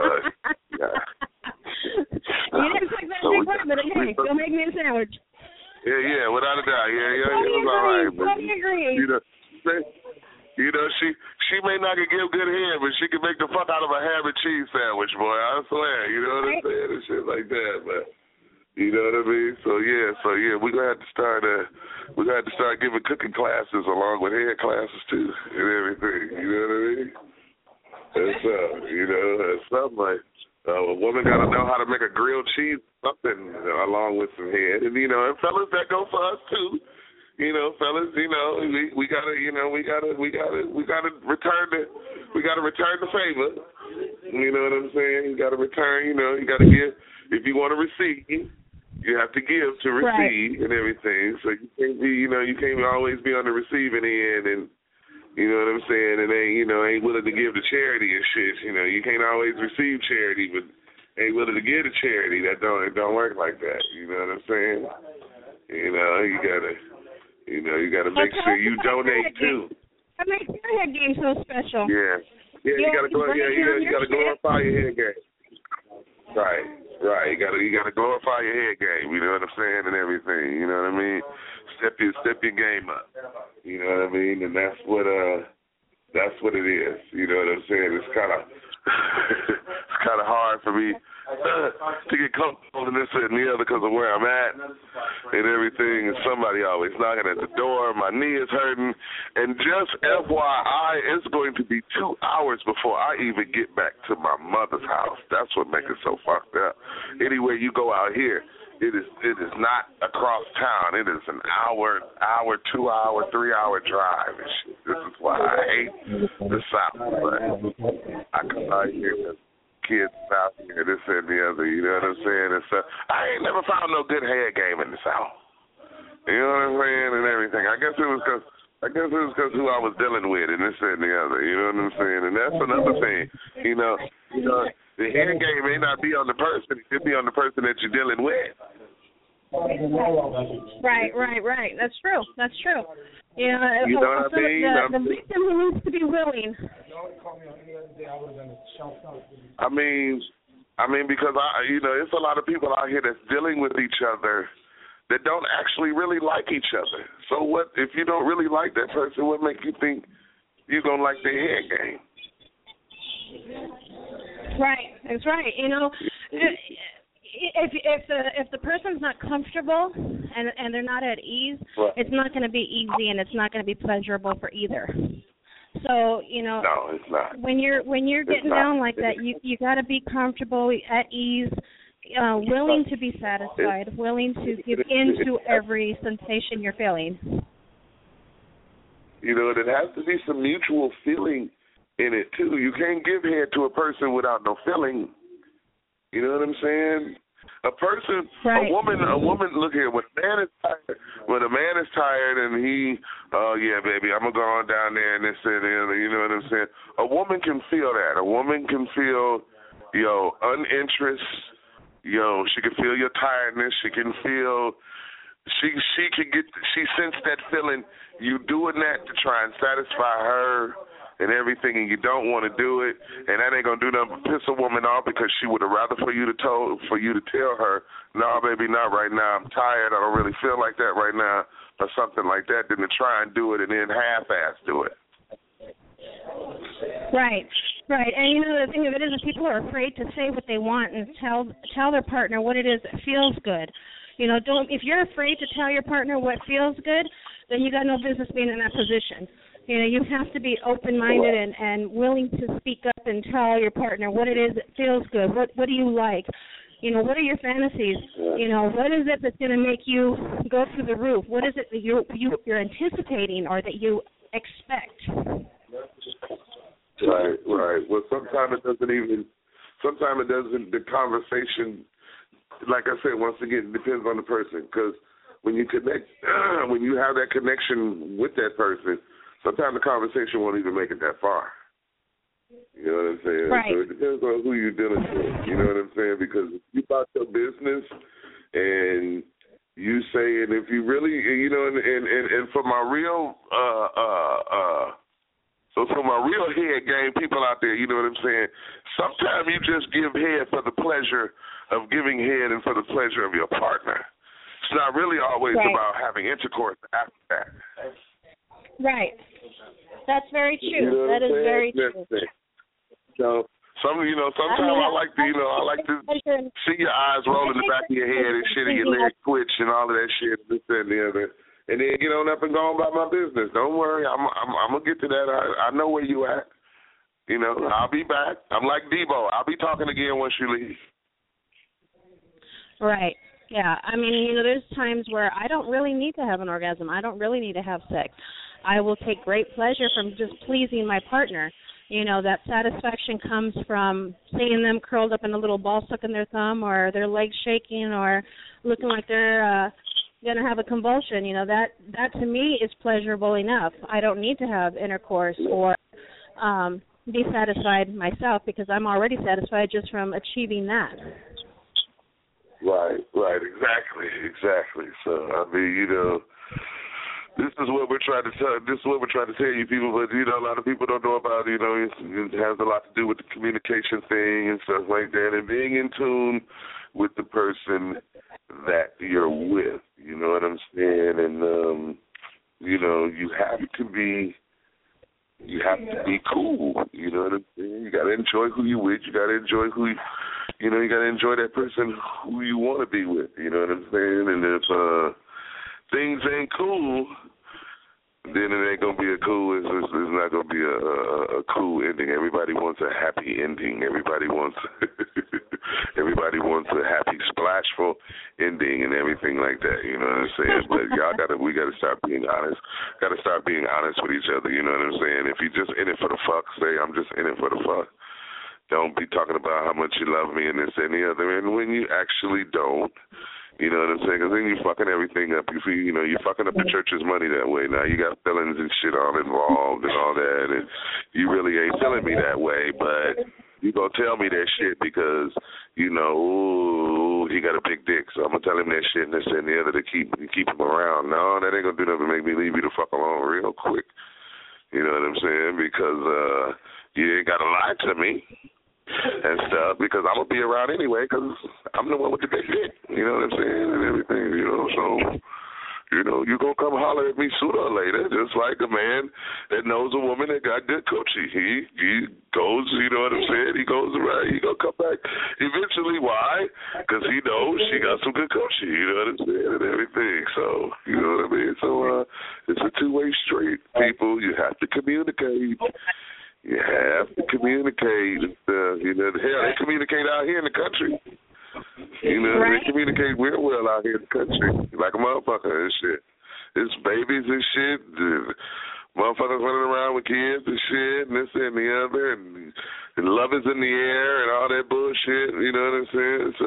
You didn't pick that big one, but hey, go make me a sandwich. Yeah, without a doubt. Yeah, it was all right. But, she may not can give good head, but she can make the fuck out of a ham and cheese sandwich, boy. I swear. You know what I'm saying? And shit like that, but you know what I mean? So yeah, we're gonna have to start giving cooking classes along with head classes too and everything. You know what I mean? That's that's something like a woman gotta know how to make a grilled cheese something along with some head, and and fellas, that go for us too. Fellas, we gotta return the favor. You know what I'm saying? You gotta return. You gotta give. If you want to receive, you have to give to receive and everything. So you can't be, you can't always be on the receiving end, and you know what I'm saying, and ain't willing to give to charity and shit. You can't always receive charity, but ain't willing to give to charity. It don't work like that. You know what I'm saying? You gotta make sure you donate too. What makes your head game so special? Yeah, you gotta glorify your head game. Right. You gotta glorify your head game. You know what I'm saying, and everything. You know what I mean? Step your game up. You know what I mean? And that's what it is. You know what I'm saying? It's kind of hard for me to get comfortable in this and the other because of where I'm at and everything. And somebody always knocking at the door. My knee is hurting. And just FYI, it's going to be 2 hours before I even get back to my mother's house. That's what makes it so fucked up. Anywhere you go out here, it is not across town. It is an hour, 2 hour, 3 hour drive and shit. This is why I hate the South. But I come out here with kids out here, this and the other. You know what I'm saying? And so I ain't never found no good head game in the South. You know what I'm saying? And everything. I guess it was because who I was dealing with and this and the other. You know what I'm saying? And that's another thing. The head game may not be on the person; it could be on the person that you're dealing with. Right. That's true. Yeah. You know what I mean? The victim who needs to be willing. I mean, because it's a lot of people out here that's dealing with each other that don't actually really like each other. So what if you don't really like that person? What make you think you're gonna like their head game? Right, that's right. If the person's not comfortable and they're not at ease, it's not going to be easy and it's not going to be pleasurable for either. So no, it's not. When you're getting down like that, you got to be comfortable, at ease, willing to be satisfied, willing to give into every sensation you're feeling. It has to be some mutual feeling in it too. You can't give head to a person without no feeling. You know what I'm saying? A person, right. a woman. Look here. When a man is tired, and he, yeah, baby, I'm gonna go on down there and this and the other. You know what I'm saying? A woman can feel that. A woman can feel, uninterest. She can feel your tiredness. She can feel. She can get. She sense that feeling. You doing that to try and satisfy her and everything, and you don't want to do it, and that ain't gonna do nothing but piss a woman off because she would have rather for you to tell her, no, baby, not right now. I'm tired. I don't really feel like that right now, or something like that, than to try and do it and then half-ass do it. Right. And the thing of it is people are afraid to say what they want and tell their partner what it is that feels good. If you're afraid to tell your partner what feels good, then you got no business being in that position. You know, you have to be open-minded and willing to speak up and tell your partner what it is that feels good. What do you like? You know, what are your fantasies? You know, what is it that's going to make you go through the roof? What is it that you're anticipating or that you expect? Right. Well, sometimes it doesn't, the conversation, like I said, once again, it depends on the person. Because when you connect, when you have that connection with that person, sometimes the conversation won't even make it that far. You know what I'm saying? Right. So it depends on who you're dealing with. You know what I'm saying? Because if you about your business and you say, and if you really, you know, and for my real, so for my real head game people out there, you know what I'm saying? Sometimes you just give head for the pleasure of giving head and for the pleasure of your partner. It's not really always about having intercourse after that. Right. That's very true. You know that is saying? very true. So sometimes I like to see your eyes roll in the back of your head and shit, and your legs twitch and all of that shit, this, that, and the other. And then get on up and go on about my business. Don't worry, I'm gonna get to that. I know where you at. You know, I'll be back. I'm like Debo. I'll be talking again once you leave. Right. Yeah. I mean, you know, there's times where I don't really need to have an orgasm. I don't really need to have sex. I will take great pleasure from just pleasing my partner. You know, that satisfaction comes from seeing them curled up in a little ball stuck in their thumb, or their legs shaking, or looking like they're going to have a convulsion. You know, that to me is pleasurable enough. I don't need to have intercourse or be satisfied myself, because I'm already satisfied just from achieving that. Right, exactly. So, I mean, you know, this is what we're trying to tell. This is what we're trying to tell you people, but you know, a lot of people don't know about. You know, it has a lot to do with the communication thing and stuff like that, and being in tune with the person that you're with. You know what I'm saying? And you know, you have to be cool. You know what I'm saying? You got to enjoy who you with. You got to enjoy you got to enjoy that person who you want to be with. You know what I'm saying? And if things ain't cool, then it ain't gonna be a cool. It's not gonna be a cool ending. Everybody wants a happy ending. Everybody wants a happy, splashful ending and everything like that. You know what I'm saying? But we gotta start being honest. Gotta start being honest with each other. You know what I'm saying? If you just in it for the fuck, say I'm just in it for the fuck. Don't be talking about how much you love me and this and the other. And when you actually don't, you know what I'm saying? Because then you're fucking everything up. You're fucking up the church's money that way. Now you got feelings and shit all involved and all that, and you really ain't feeling me that way, but you gonna tell me that shit because, you know, ooh, he got a big dick, so I'm gonna tell him that shit and this and the other to keep him around. No, that ain't gonna do nothing to make me leave you the fuck alone real quick. You know what I'm saying? Because you ain't gotta lie to me and stuff, because I'm going to be around anyway, because I'm the one with the big dick, you know what I'm saying, and everything, you know, so, you know, you're going to come holler at me sooner or later, just like a man that knows a woman that got good coochie. He goes, you know what I'm saying, he goes around, he going to come back eventually. Why? Because he knows she got some good coochie, you know what I'm saying, and everything, so, you know what I mean, so it's a two-way street, people. You have to communicate. You have to communicate. You know, hell, they communicate out here in the country. You know, They communicate real well out here in the country, like a motherfucker and shit. It's babies and shit. Motherfuckers running around with kids and shit, and this and the other, and love is in the air and all that bullshit. You know what I'm saying? So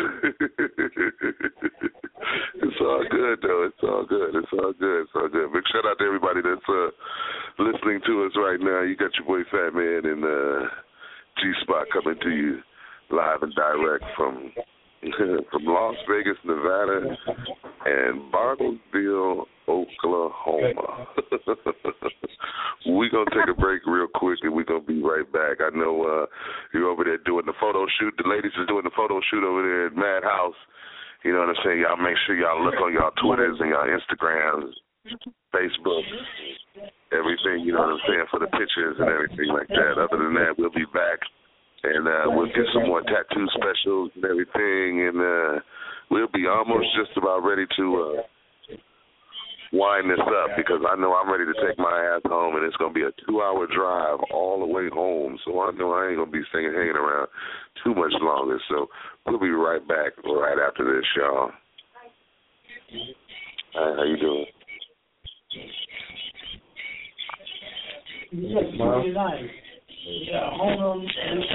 it's all good, though. It's all good. Big shout out to everybody that's listening to us right now. You got your boy Fat Man and G-Spot coming to you live and direct from Las Vegas, Nevada, and Bartlesville, Oklahoma. We're going to take a break real quick, and we're going to be right back. I know you're over there doing the photo shoot. The ladies is doing the photo shoot over there at Madhouse. You know what I'm saying? Y'all make sure y'all look on y'all Twitters and y'all Instagrams, Facebook, everything, you know what I'm saying, for the pictures and everything like that. Other than that, we'll be back. And we'll get some more tattoo specials and everything, and we'll be almost just about ready to wind this up because I know I'm ready to take my ass home, and it's going to be a 2-hour drive all the way home. So I know I ain't going to be hanging around too much longer. So we'll be right back right after this, y'all. Hi, how you doing? Yes, very nice. Yeah, hold on.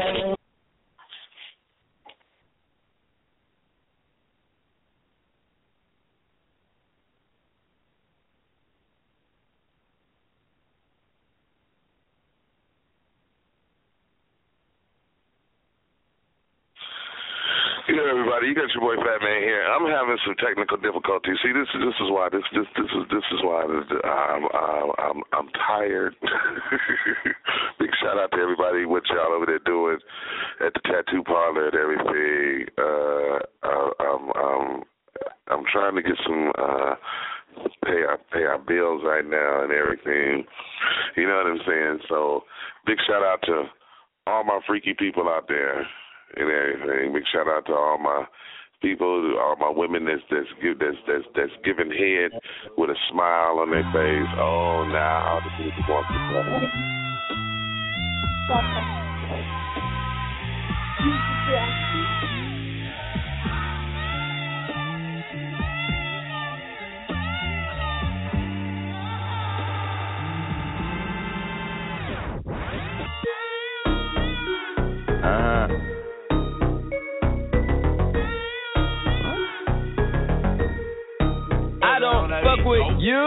Yeah, everybody, you got your boy Fat Man here. I'm having some technical difficulties. See, this is why I'm tired. Big shout out to everybody, what y'all over there doing at the tattoo parlor and everything. I'm trying to get some pay our bills right now and everything. You know what I'm saying? So big shout out to all my freaky people out there and everything. Big shout out to all my people, all my women that's giving head with a smile on their face. Oh, now the people want to play. Fuck with you.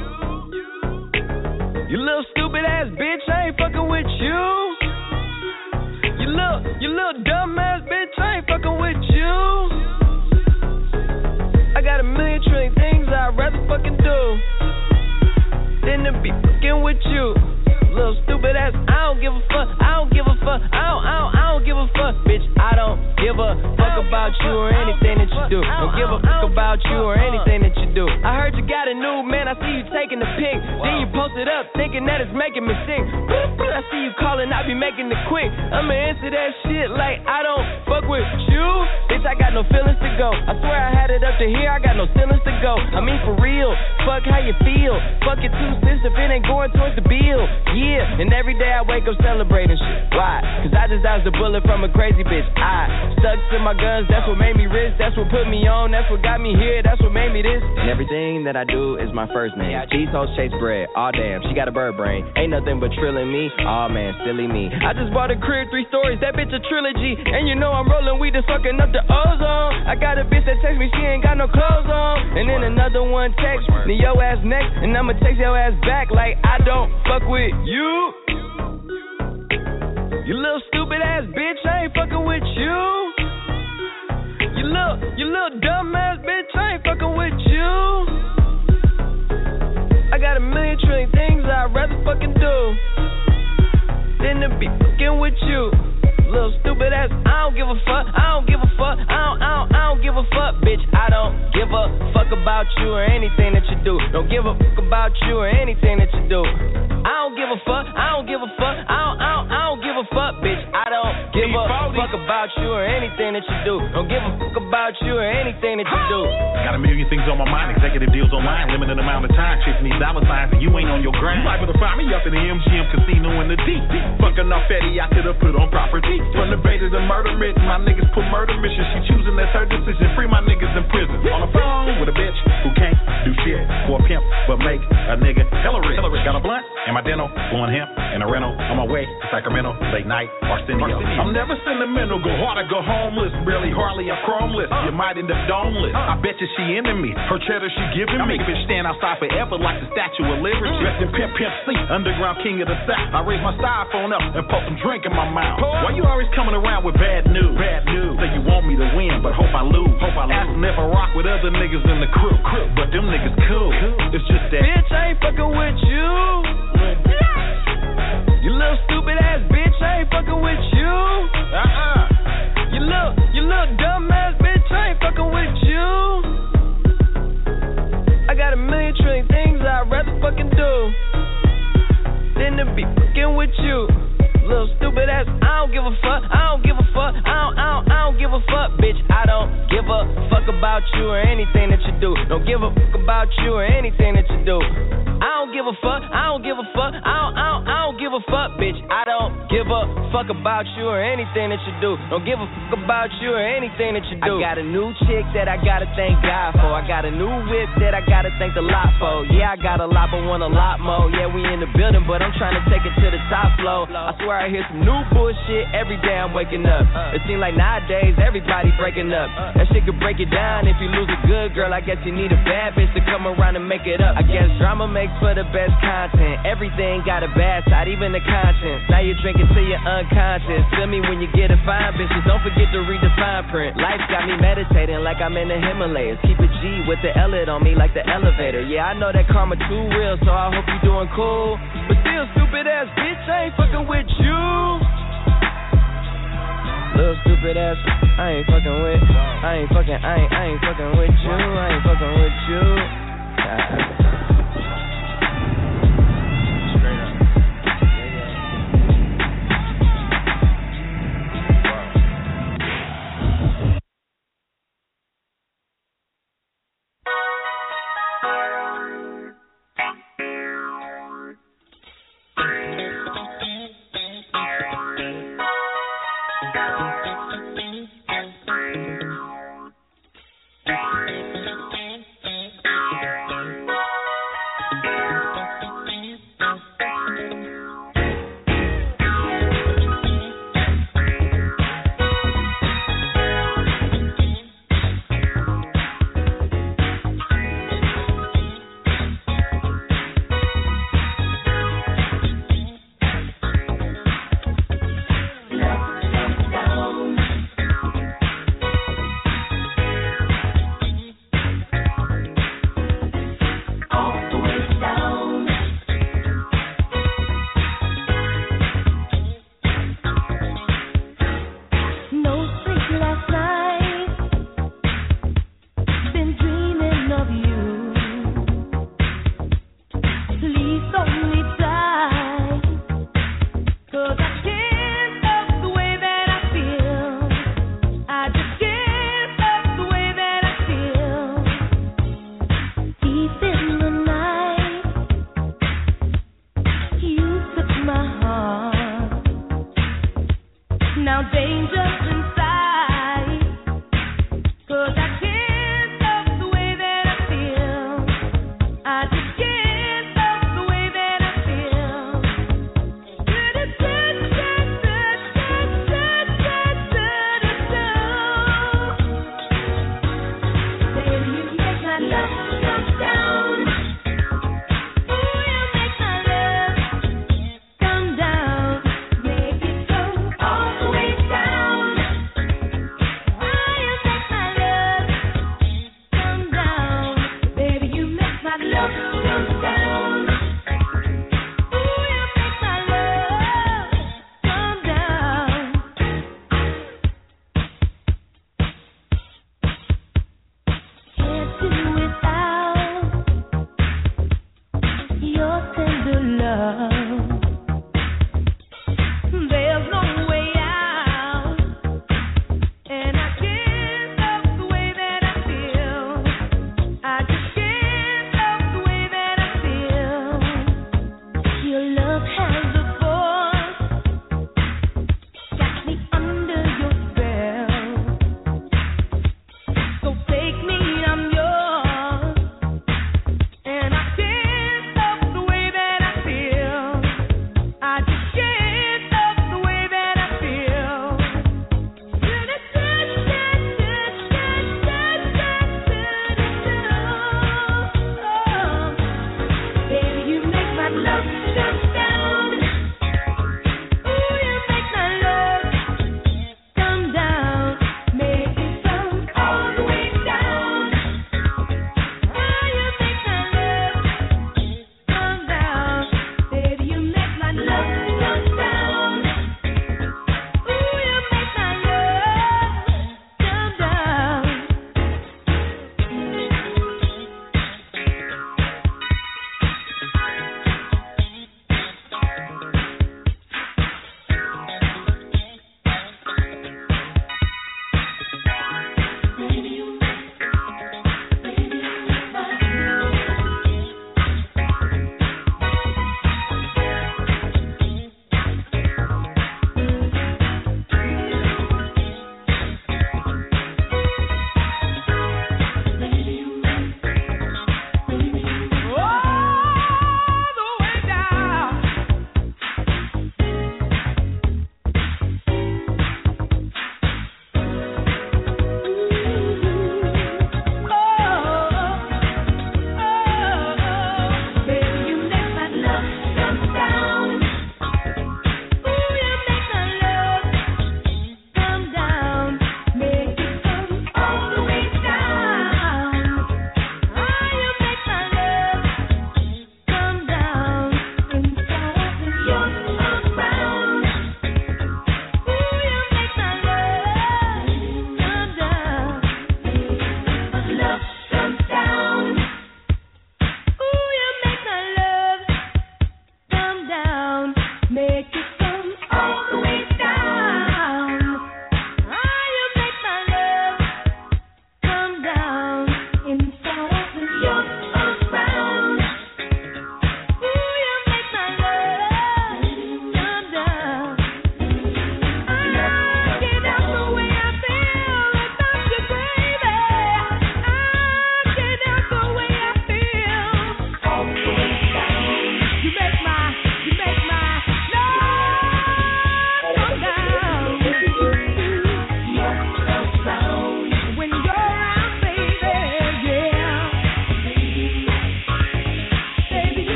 You little stupid ass bitch, I ain't fucking with you. You little dumb ass bitch, I ain't fucking with you. I got a million trillion things I'd rather fucking do than to be fucking with you. Little stupid ass, I don't give a fuck. I don't give a fuck. I don't give a fuck, bitch. I don't give a fuck about you or anything that you do. Don't give a fuck about you or anything that you do. I heard you got a new man. I see you taking the pic. Then you post it up, thinking that it's making me sick. I see you calling, I be making it quick. I'ma answer that shit like I don't fuck with you. Bitch, I got no feelings to go. I swear I had it up to here. I got no feelings to go. I mean for real. Fuck how you feel. Fuck it 2 cents if it ain't going towards the bill. Yeah, and every day I wake up celebrating shit. Why? Cause I just dodged a bullet from a crazy bitch. I stuck to my guns, that's what made me rich. That's what put me on, that's what got me here. That's what made me this. And everything that I do is my first name. Cheese toast, chase bread. Aw damn, she got a bird brain. Ain't nothing but trilling me. Aw man, silly me. I just bought a crib, 3 stories, that bitch a trilogy. And you know I'm rolling weed and fucking up the ozone. I got a bitch that text me, she ain't got no clothes on. And then another one text me, your ass next. And I'ma text your ass back like I don't fuck with you. You little stupid ass bitch, I ain't fucking with you. You little dumb ass bitch, I ain't fucking with you. I got a million trillion things I'd rather fucking do than to be fucking with you. Little stupid ass, I don't give a fuck. I don't give a fuck. I don't give a fuck, bitch. I don't give a fuck about you or anything that you do. Don't give a fuck about you or anything that you do. I don't give a fuck. I don't give a fuck. I don't give a fuck, bitch. I don't give a fuck about you or anything that you do. Don't give a fuck about you or anything that you do. Got a million things on my mind. Executive deals online. Limited amount of time. Chasing these dollar signs and you ain't on your grind. Liable to find me up in the MGM casino in the deep. Fucking off Eddie, I could have put on property. From the bait to the murder mission, my niggas put murder mission. She choosing, that's her decision. Free my niggas in prison. On the phone with a bitch who can't do shit for a pimp, but make a nigga hella rich. Got a blunt in my dental, blowing hemp in a rental. On my way to Sacramento, late night, Arsenio. I'm never sentimental, go hard or go homeless. Barely, hardly, I'm chromeless. You might end up domeless. I bet you she into me. Her cheddar she giving me. Bitch stand outside forever like the Statue of Liberty. Dressed in Pimp C, underground king of the South. I raise my styrofoam up and put some drink in my mouth. Why you always coming around with bad news? Say you want me to win, but hope I lose. Asking if I rock with other niggas in the crew. But them niggas cool. It's just that bitch, I ain't fucking with you. You little stupid ass bitch, I ain't fucking with you. You little dumb ass bitch, I ain't fucking with you. I got a million trillion things I'd rather fucking do than to be fucking with you. Little stupid ass, I don't give a fuck. I don't give a fuck. I don't give a fuck, bitch. I don't give a fuck about you or anything that you do. Don't give a fuck about you or anything that you do. I don't give a fuck. I don't give a fuck. I don't give a fuck, bitch. I don't give a fuck about you or anything that you do. Don't give a fuck about you or anything that you do. I got a new chick that I gotta thank God for. I got a new whip that I gotta thank the lot for. Yeah, I got a lot, but want a lot more. Yeah, we in the building, but I'm trying to take it to the top floor. I swear I hear some new bullshit every day I'm waking up. It seems like nowadays everybody breaking up. That shit could break it down if you lose a good girl. I guess you need a bad bitch to come around and make it up. I guess drama makes for the best content. Everything got a bad side, even the conscience. Now you're drinking till you're unconscious. Feel me when you get a fine bitches. Don't forget to read the fine print. Life got me meditating like I'm in the Himalayas. Keep a G with the L-it on me like the elevator. Yeah, I know that karma too real, so I hope you doing cool. But still, stupid ass bitch, I ain't fucking with you. Little stupid ass, I ain't fucking with. I ain't fucking with you. I ain't fucking with you. Down.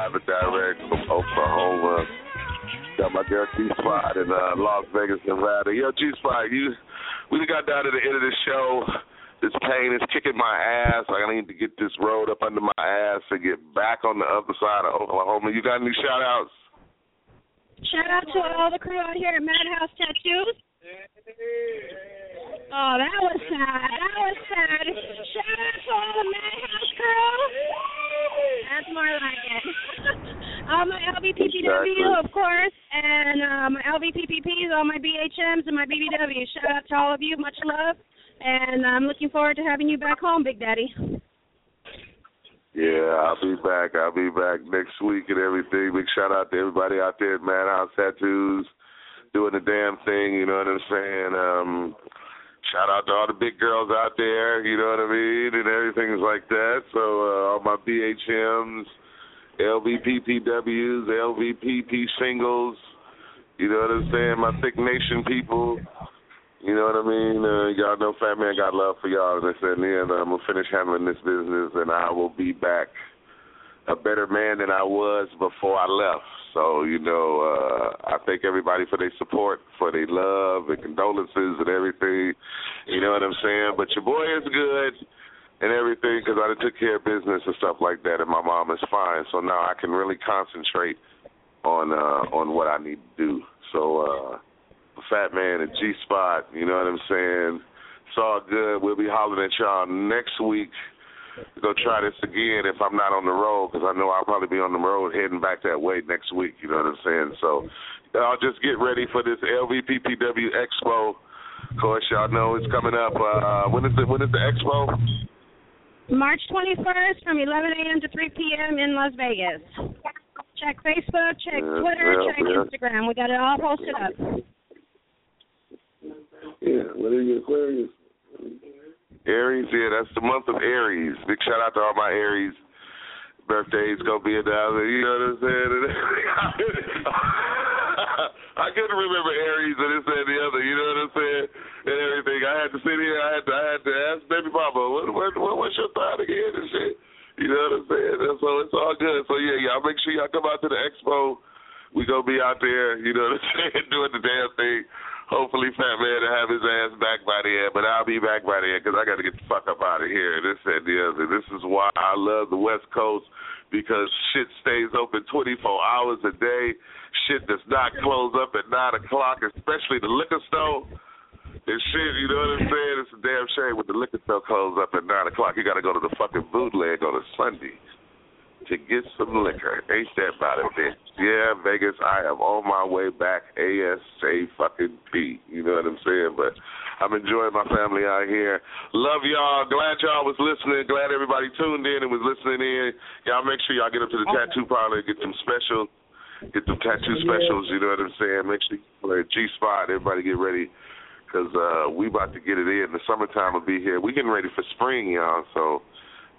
live and direct from Oklahoma. Got my girl G-Spot in Las Vegas, Nevada. Yo, G-Spot, we got down to the end of the show. This pain is kicking my ass. I need to get this road up under my ass and get back on the other side of Oklahoma. You got any shout-outs? Shout out to all the crew out here at Madhouse Tattoos. Oh, that was sad. That was sad. Shout out to all the Madhouse crew. That's more like it. All my LVPPW, of course, and my LVPPPs, all my BHMs, and my BBWs. Shout out to all of you. Much love. And I'm looking forward to having you back home, Big Daddy. Yeah, I'll be back next week and everything. Big shout out to everybody out there at Madhouse Tattoos doing the damn thing, you know what I'm saying? Shout out to all the big girls out there, you know what I mean, and everything like that. So all my BHMs, LVPPWs, LVPP singles, you know what I'm saying, my Thick Nation people. You know what I mean? Y'all know Fat Man got love for y'all. And I said, I'm going to finish handling this business, and I will be back a better man than I was before I left. So, I thank everybody for their support, for their love and condolences and everything. You know what I'm saying? But your boy is good and everything because I took care of business and stuff like that, and my mom is fine. So now I can really concentrate on what I need to do. So, Fat Man and G-Spot, you know what I'm saying? It's all good. We'll be hollering at y'all next week. We're going to try this again if I'm not on the road because I know I'll probably be on the road heading back that way next week, you know what I'm saying? So y'all just get ready for this LVPPW Expo. Of course, y'all know it's coming up. When is the Expo? March 21st from 11 a.m. to 3 p.m. in Las Vegas. Check Facebook, check Twitter, check Instagram. We got it all posted up. Yeah, what are you, Aquarius? Aries, yeah, that's the month of Aries. Big shout out to all my Aries. Birthday's gonna be another, you know what I'm saying? I couldn't remember Aries and this and the other, you know what I'm saying? And everything. I had to sit here, I had to ask baby mama, what's your thought again and shit? You know what I'm saying? So it's all good. So yeah, y'all make sure y'all come out to the expo. We gonna be out there, you know what I'm saying, doing the damn thing. Hopefully Fat Man will have his ass back by the end, but I'll be back by the end because I got to get the fuck up out of here. This and the other. This is why I love the West Coast because shit stays open 24 hours a day. Shit does not close up at 9 o'clock, especially the liquor store. And shit, you know what I'm saying? It's a damn shame when the liquor store closes up at 9 o'clock. You got to go to the fucking bootleg on a Sunday to get some liquor. Ain't that about it, bitch? Yeah, Vegas, I am on my way back ASAP. You know what I'm saying? But I'm enjoying my family out here. Love y'all. Glad y'all was listening. Glad everybody tuned in and was listening in. Y'all make sure y'all get up to the tattoo parlor and get them special. Get them tattoo specials, you know what I'm saying? Make sure you play G-Spot. Everybody get ready because we about to get it in. The summertime will be here. We getting ready for spring, y'all. So,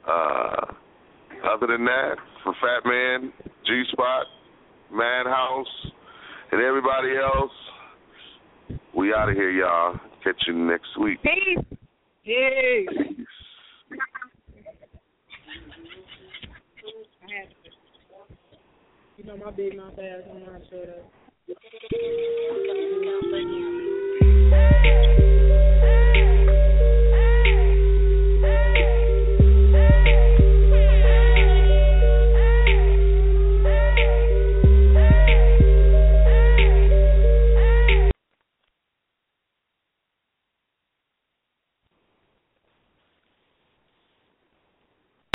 other than that, for Fat Man, G-Spot, Madhouse, and everybody else, we out of here, y'all. Catch you next week. Peace. Peace. You know my big mouth ass, I'm not sure that.